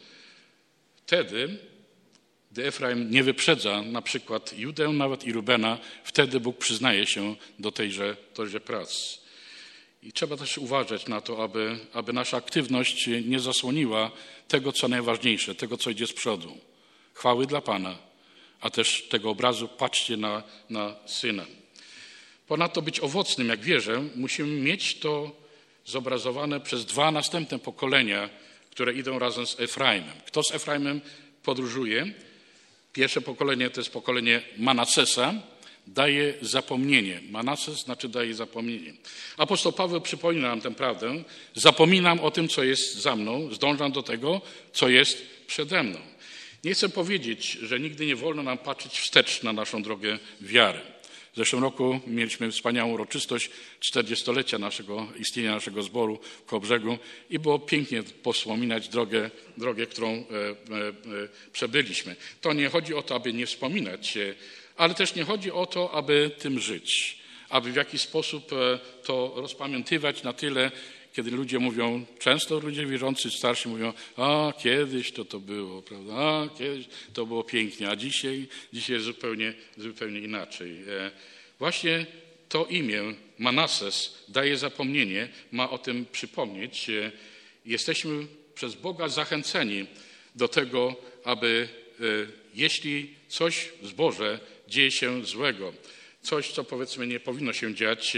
wtedy, gdy Efraim nie wyprzedza na przykład Judę, nawet i Rubena, wtedy Bóg przyznaje się do tejże, tejże pracy. I trzeba też uważać na to, aby, aby nasza aktywność nie zasłoniła tego, co najważniejsze, tego, co idzie z przodu. Chwały dla Pana, a też tego obrazu patrzcie na, na Syna. Ponadto być owocnym, jak wierzę, musimy mieć to zobrazowane przez dwa następne pokolenia, które idą razem z Efraimem. Kto z Efraimem podróżuje? Pierwsze pokolenie to jest pokolenie Manassesa, daje zapomnienie. Manases znaczy daje zapomnienie. Apostoł Paweł przypomina nam tę prawdę. Zapominam o tym, co jest za mną, zdążam do tego, co jest przede mną. Nie chcę powiedzieć, że nigdy nie wolno nam patrzeć wstecz na naszą drogę wiary. W zeszłym roku mieliśmy wspaniałą uroczystość czterdziestolecia naszego istnienia naszego zboru w Kołobrzegu i było pięknie wspominać drogę, drogę którą e, e, e, przebyliśmy. To nie chodzi o to, aby nie wspominać, ale też nie chodzi o to, aby tym żyć, aby w jakiś sposób to rozpamiętywać na tyle, kiedy ludzie mówią, często ludzie wierzący, starsi mówią, a kiedyś to to było, prawda, a kiedyś to było pięknie, a dzisiaj, dzisiaj jest zupełnie, zupełnie inaczej. Właśnie to imię Manases daje zapomnienie, ma o tym przypomnieć. Jesteśmy przez Boga zachęceni do tego, aby jeśli coś w zborze dzieje się złego, coś, co powiedzmy nie powinno się dziać,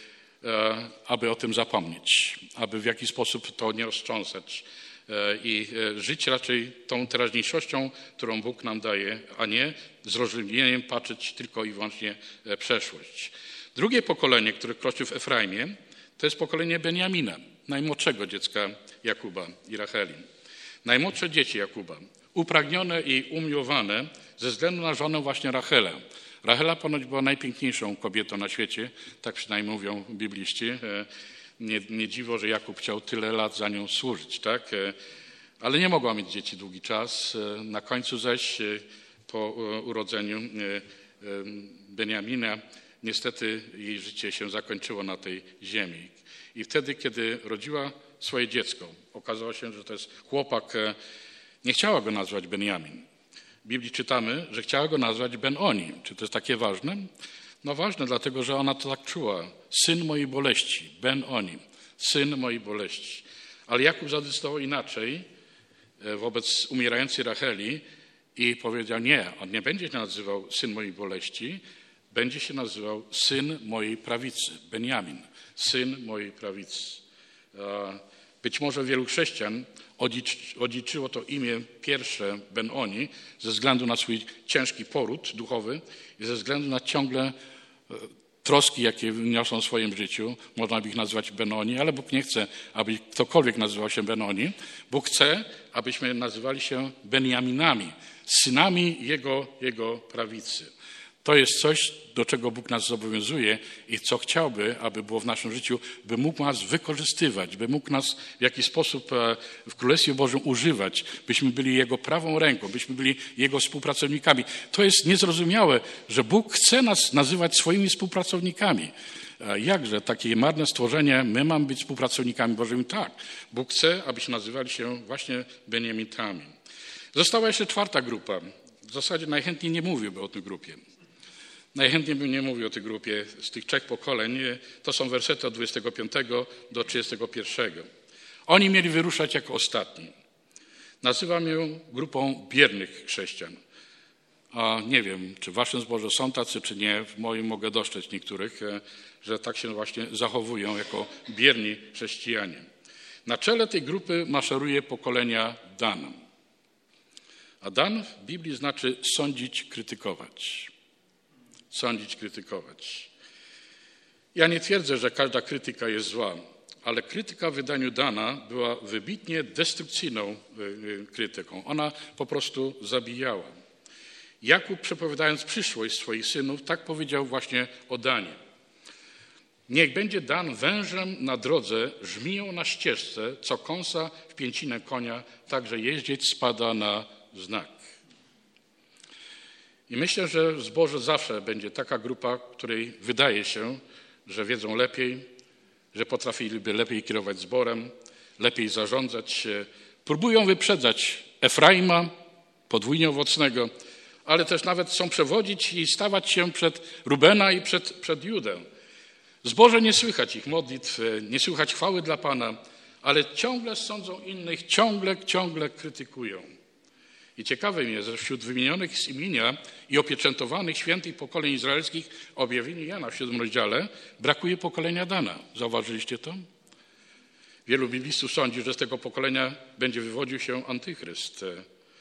aby o tym zapomnieć, aby w jakiś sposób to nie roztrząsać i żyć raczej tą teraźniejszością, którą Bóg nam daje, a nie z rozrzewnieniem patrzeć tylko i wyłącznie przeszłość. Drugie pokolenie, które kroczy w Efraimie, to jest pokolenie Benjamina, najmłodszego dziecka Jakuba i Racheli. Najmłodsze dzieci Jakuba, upragnione i umiłowane ze względu na żonę właśnie Rachelę. Rachela ponoć była najpiękniejszą kobietą na świecie, tak przynajmniej mówią bibliści. Nie, nie dziwo, że Jakub chciał tyle lat za nią służyć, tak? Ale nie mogła mieć dzieci długi czas. Na końcu zaś po urodzeniu Benjamina niestety jej życie się zakończyło na tej ziemi. I wtedy, kiedy rodziła swoje dziecko, okazało się, że to jest chłopak, nie chciała go nazwać Benjamin. W Biblii czytamy, że chciała go nazwać Ben-Oni. Czy to jest takie ważne? No ważne, dlatego że ona to tak czuła. Syn mojej boleści, Ben-Oni, syn mojej boleści. Ale Jakub zadecydował inaczej wobec umierającej Racheli i powiedział, nie, on nie będzie się nazywał syn mojej boleści, będzie się nazywał syn mojej prawicy, Benjamin, syn mojej prawicy. Być może wielu chrześcijan odziedziczyło to imię pierwsze Ben-Oni ze względu na swój ciężki poród duchowy i ze względu na ciągle troski, jakie niosą w swoim życiu. Można by ich nazywać Ben-Oni, ale Bóg nie chce, aby ktokolwiek nazywał się Ben-Oni. Bóg chce, abyśmy nazywali się Benjaminami, synami Jego, Jego prawicy. To jest coś, do czego Bóg nas zobowiązuje i co chciałby, aby było w naszym życiu, by mógł nas wykorzystywać, by mógł nas w jakiś sposób w Królestwie Bożym używać, byśmy byli Jego prawą ręką, byśmy byli Jego współpracownikami. To jest niezrozumiałe, że Bóg chce nas nazywać swoimi współpracownikami. Jakże takie marne stworzenie, my mamy być współpracownikami Bożymi? Tak, Bóg chce, abyśmy nazywali się właśnie Benjaminami. Została jeszcze czwarta grupa. W zasadzie najchętniej nie mówiłby o tej grupie. Najchętniej bym nie mówił o tej grupie z tych trzech pokoleń. To są wersety od dwudziestego piątego do trzydziestego pierwszego. Oni mieli wyruszać jako ostatni. Nazywam ją grupą biernych chrześcijan. A nie wiem, czy w waszym zborze są tacy, czy nie. W moim mogę dostrzec niektórych, że tak się właśnie zachowują jako bierni chrześcijanie. Na czele tej grupy maszeruje pokolenia Dan. A Dan w Biblii znaczy sądzić, krytykować. Sądzić, krytykować. Ja nie twierdzę, że każda krytyka jest zła, ale krytyka w wydaniu Dana była wybitnie destrukcyjną krytyką. Ona po prostu zabijała. Jakub, przepowiadając przyszłość swoich synów, tak powiedział właśnie o Danie. Niech będzie Dan wężem na drodze, żmiją na ścieżce, co kąsa w pięcinę konia, tak że jeździec spada na znak. I myślę, że w zborze zawsze będzie taka grupa, której wydaje się, że wiedzą lepiej, że potrafiliby lepiej kierować zborem, lepiej zarządzać. Próbują wyprzedzać Efraima, podwójnie owocnego, ale też nawet chcą przewodzić i stawać się przed Rubena i przed, przed Judę. W zborze nie słychać ich modlitw, nie słychać chwały dla Pana, ale ciągle sądzą innych, ciągle, ciągle krytykują. I ciekawe jest, że wśród wymienionych z imienia i opieczętowanych świętych pokoleń izraelskich w objawieniu Jana w siódmym rozdziale brakuje pokolenia Dana. Zauważyliście to? Wielu biblistów sądzi, że z tego pokolenia będzie wywodził się antychryst.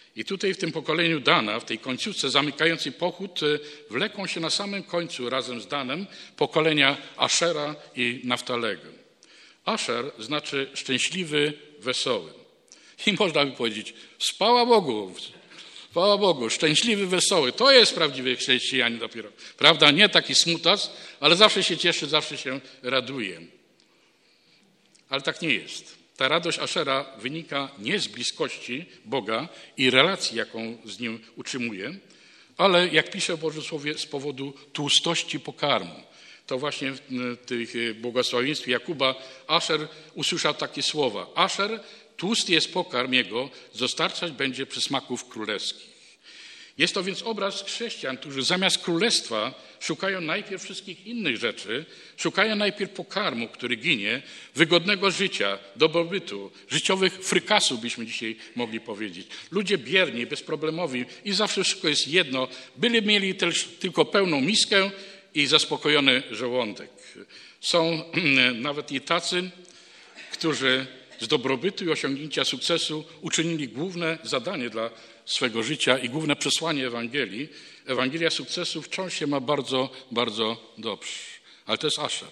I tutaj w tym pokoleniu Dana, w tej końcówce zamykającej pochód, wleką się na samym końcu razem z Danem pokolenia Ashera i Naftalego. Asher znaczy szczęśliwy, wesoły. I można by powiedzieć, chwała Bogu, chwała Bogu, szczęśliwy, wesoły. To jest prawdziwy chrześcijanin dopiero. Prawda? Nie taki smutas, ale zawsze się cieszy, zawsze się raduje. Ale tak nie jest. Ta radość Ashera wynika nie z bliskości Boga i relacji, jaką z Nim utrzymuje, ale jak pisze w Bożym Słowie, z powodu tłustości pokarmu. To właśnie w tych błogosławieństwie Jakuba Asher usłyszał takie słowa. Asher, tłusty jest pokarm jego, dostarczać będzie przysmaków królewskich. Jest to więc obraz chrześcijan, którzy zamiast królestwa szukają najpierw wszystkich innych rzeczy, szukają najpierw pokarmu, który ginie, wygodnego życia, dobrobytu, życiowych frykasów, byśmy dzisiaj mogli powiedzieć. Ludzie bierni, bezproblemowi i zawsze wszystko jest jedno, byli mieli też tylko pełną miskę i zaspokojony żołądek. Są nawet i tacy, którzy z dobrobytu i osiągnięcia sukcesu uczynili główne zadanie dla swego życia i główne przesłanie Ewangelii. Ewangelia sukcesu wciąż się ma bardzo, bardzo dobrze. Ale to jest Asher.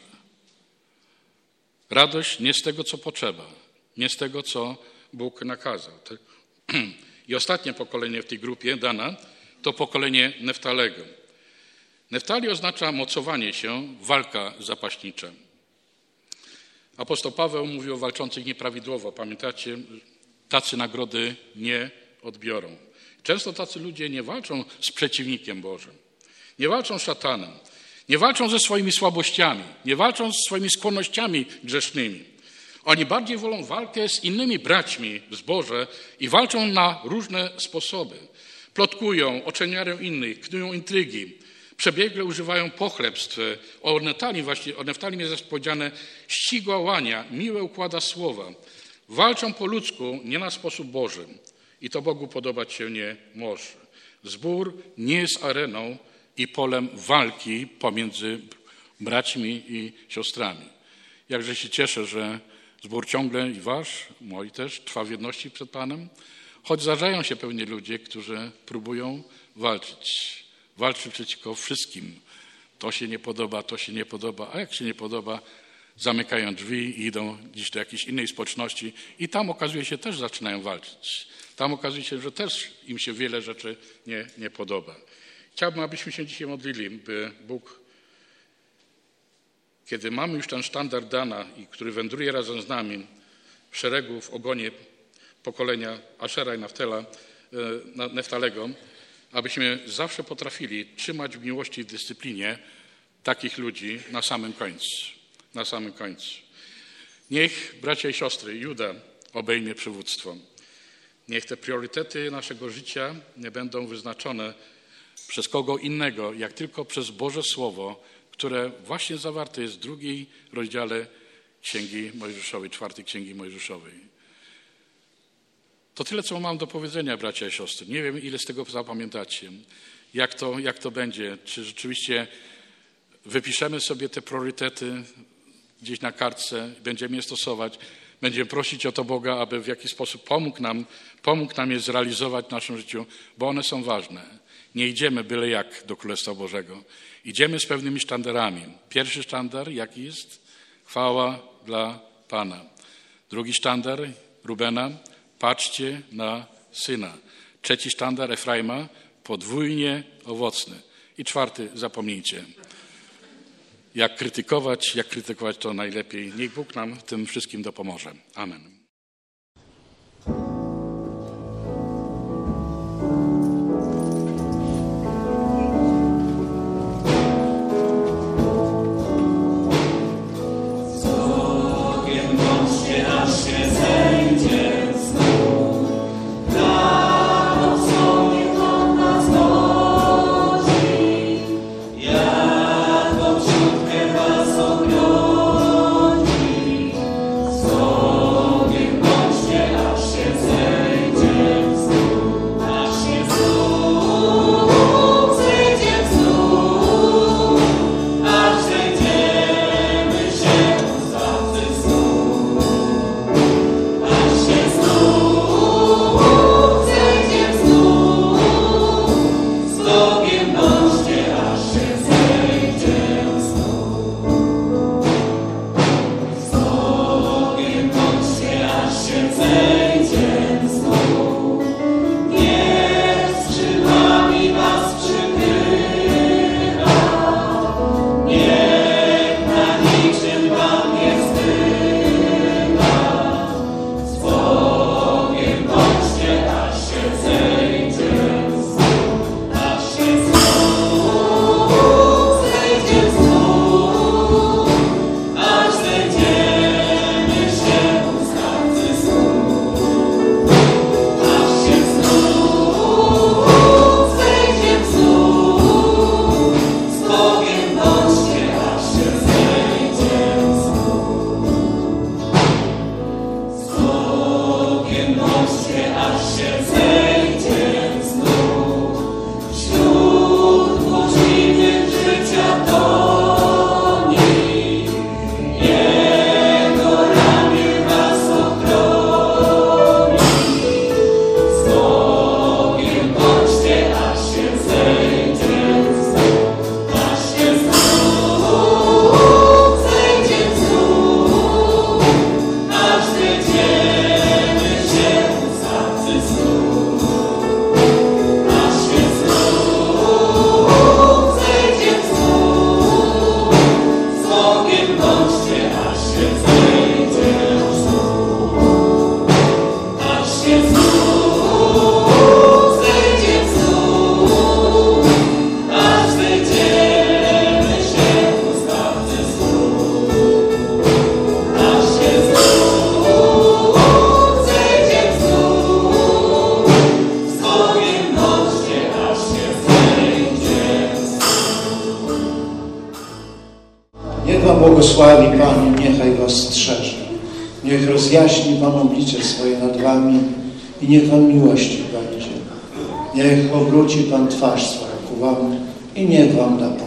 Radość nie z tego, co potrzeba, nie z tego, co Bóg nakazał. I ostatnie pokolenie w tej grupie Dana to pokolenie Neftalego. Neftali oznacza mocowanie się, walka zapaśnicza. Apostoł Paweł mówi o walczących nieprawidłowo. Pamiętacie, tacy nagrody nie odbiorą. Często tacy ludzie nie walczą z przeciwnikiem Bożym, nie walczą z szatanem, nie walczą ze swoimi słabościami, nie walczą ze swoimi skłonnościami grzesznymi. Oni bardziej wolą walkę z innymi braćmi w zborze i walczą na różne sposoby. Plotkują, oczerniają innych, knują intrygi, przebiegle używają pochlebstw. O Neftalim właśnie, o Neftalim jest powiedziane ścisłe łania, miłe układa słowa. Walczą po ludzku, nie na sposób Boży. I to Bogu podobać się nie może. Zbór nie jest areną i polem walki pomiędzy braćmi i siostrami. Jakże się cieszę, że zbór ciągle i wasz, moi też, trwa w jedności przed Panem, choć zdarzają się pewnie ludzie, którzy próbują walczyć. Walczy przeciwko wszystkim. To się nie podoba, to się nie podoba, a jak się nie podoba, zamykają drzwi i idą gdzieś do jakiejś innej społeczności i tam okazuje się też zaczynają walczyć. Tam okazuje się, że też im się wiele rzeczy nie, nie podoba. Chciałbym, abyśmy się dzisiaj modlili, by Bóg, kiedy mamy już ten sztandar Dana, i który wędruje razem z nami w szeregu, w ogonie pokolenia Ashera i Naftala, Neftalego, abyśmy zawsze potrafili trzymać w miłości i w dyscyplinie takich ludzi na samym końcu. Na samym końcu. Niech, bracia i siostry, Juda obejmie przywództwo. Niech te priorytety naszego życia nie będą wyznaczone przez kogo innego, jak tylko przez Boże Słowo, które właśnie zawarte jest w drugim rozdziale Księgi Mojżeszowej, czwartej Księgi Mojżeszowej. To tyle, co mam do powiedzenia, bracia i siostry. Nie wiem, ile z tego zapamiętacie. Jak to, jak to będzie? Czy rzeczywiście wypiszemy sobie te priorytety gdzieś na kartce, będziemy je stosować, będziemy prosić o to Boga, aby w jakiś sposób pomógł nam, pomógł nam je zrealizować w naszym życiu, bo one są ważne. Nie idziemy byle jak do Królestwa Bożego. Idziemy z pewnymi sztandarami. Pierwszy sztandar, jaki jest? Chwała dla Pana. Drugi sztandar Rubena, patrzcie na Syna. Trzeci sztandar Efraima, podwójnie owocny. I czwarty, zapomnijcie. Jak krytykować, jak krytykować to najlepiej. Niech Bóg nam w tym wszystkim dopomoże. Amen. Niech wam błogosławi Pan i niechaj was strzeże. Niech rozjaśni Pan oblicze swoje nad wami i niech wam miłości będzie. Niech obróci Pan twarz swoją ku wam i niech wam da pokój.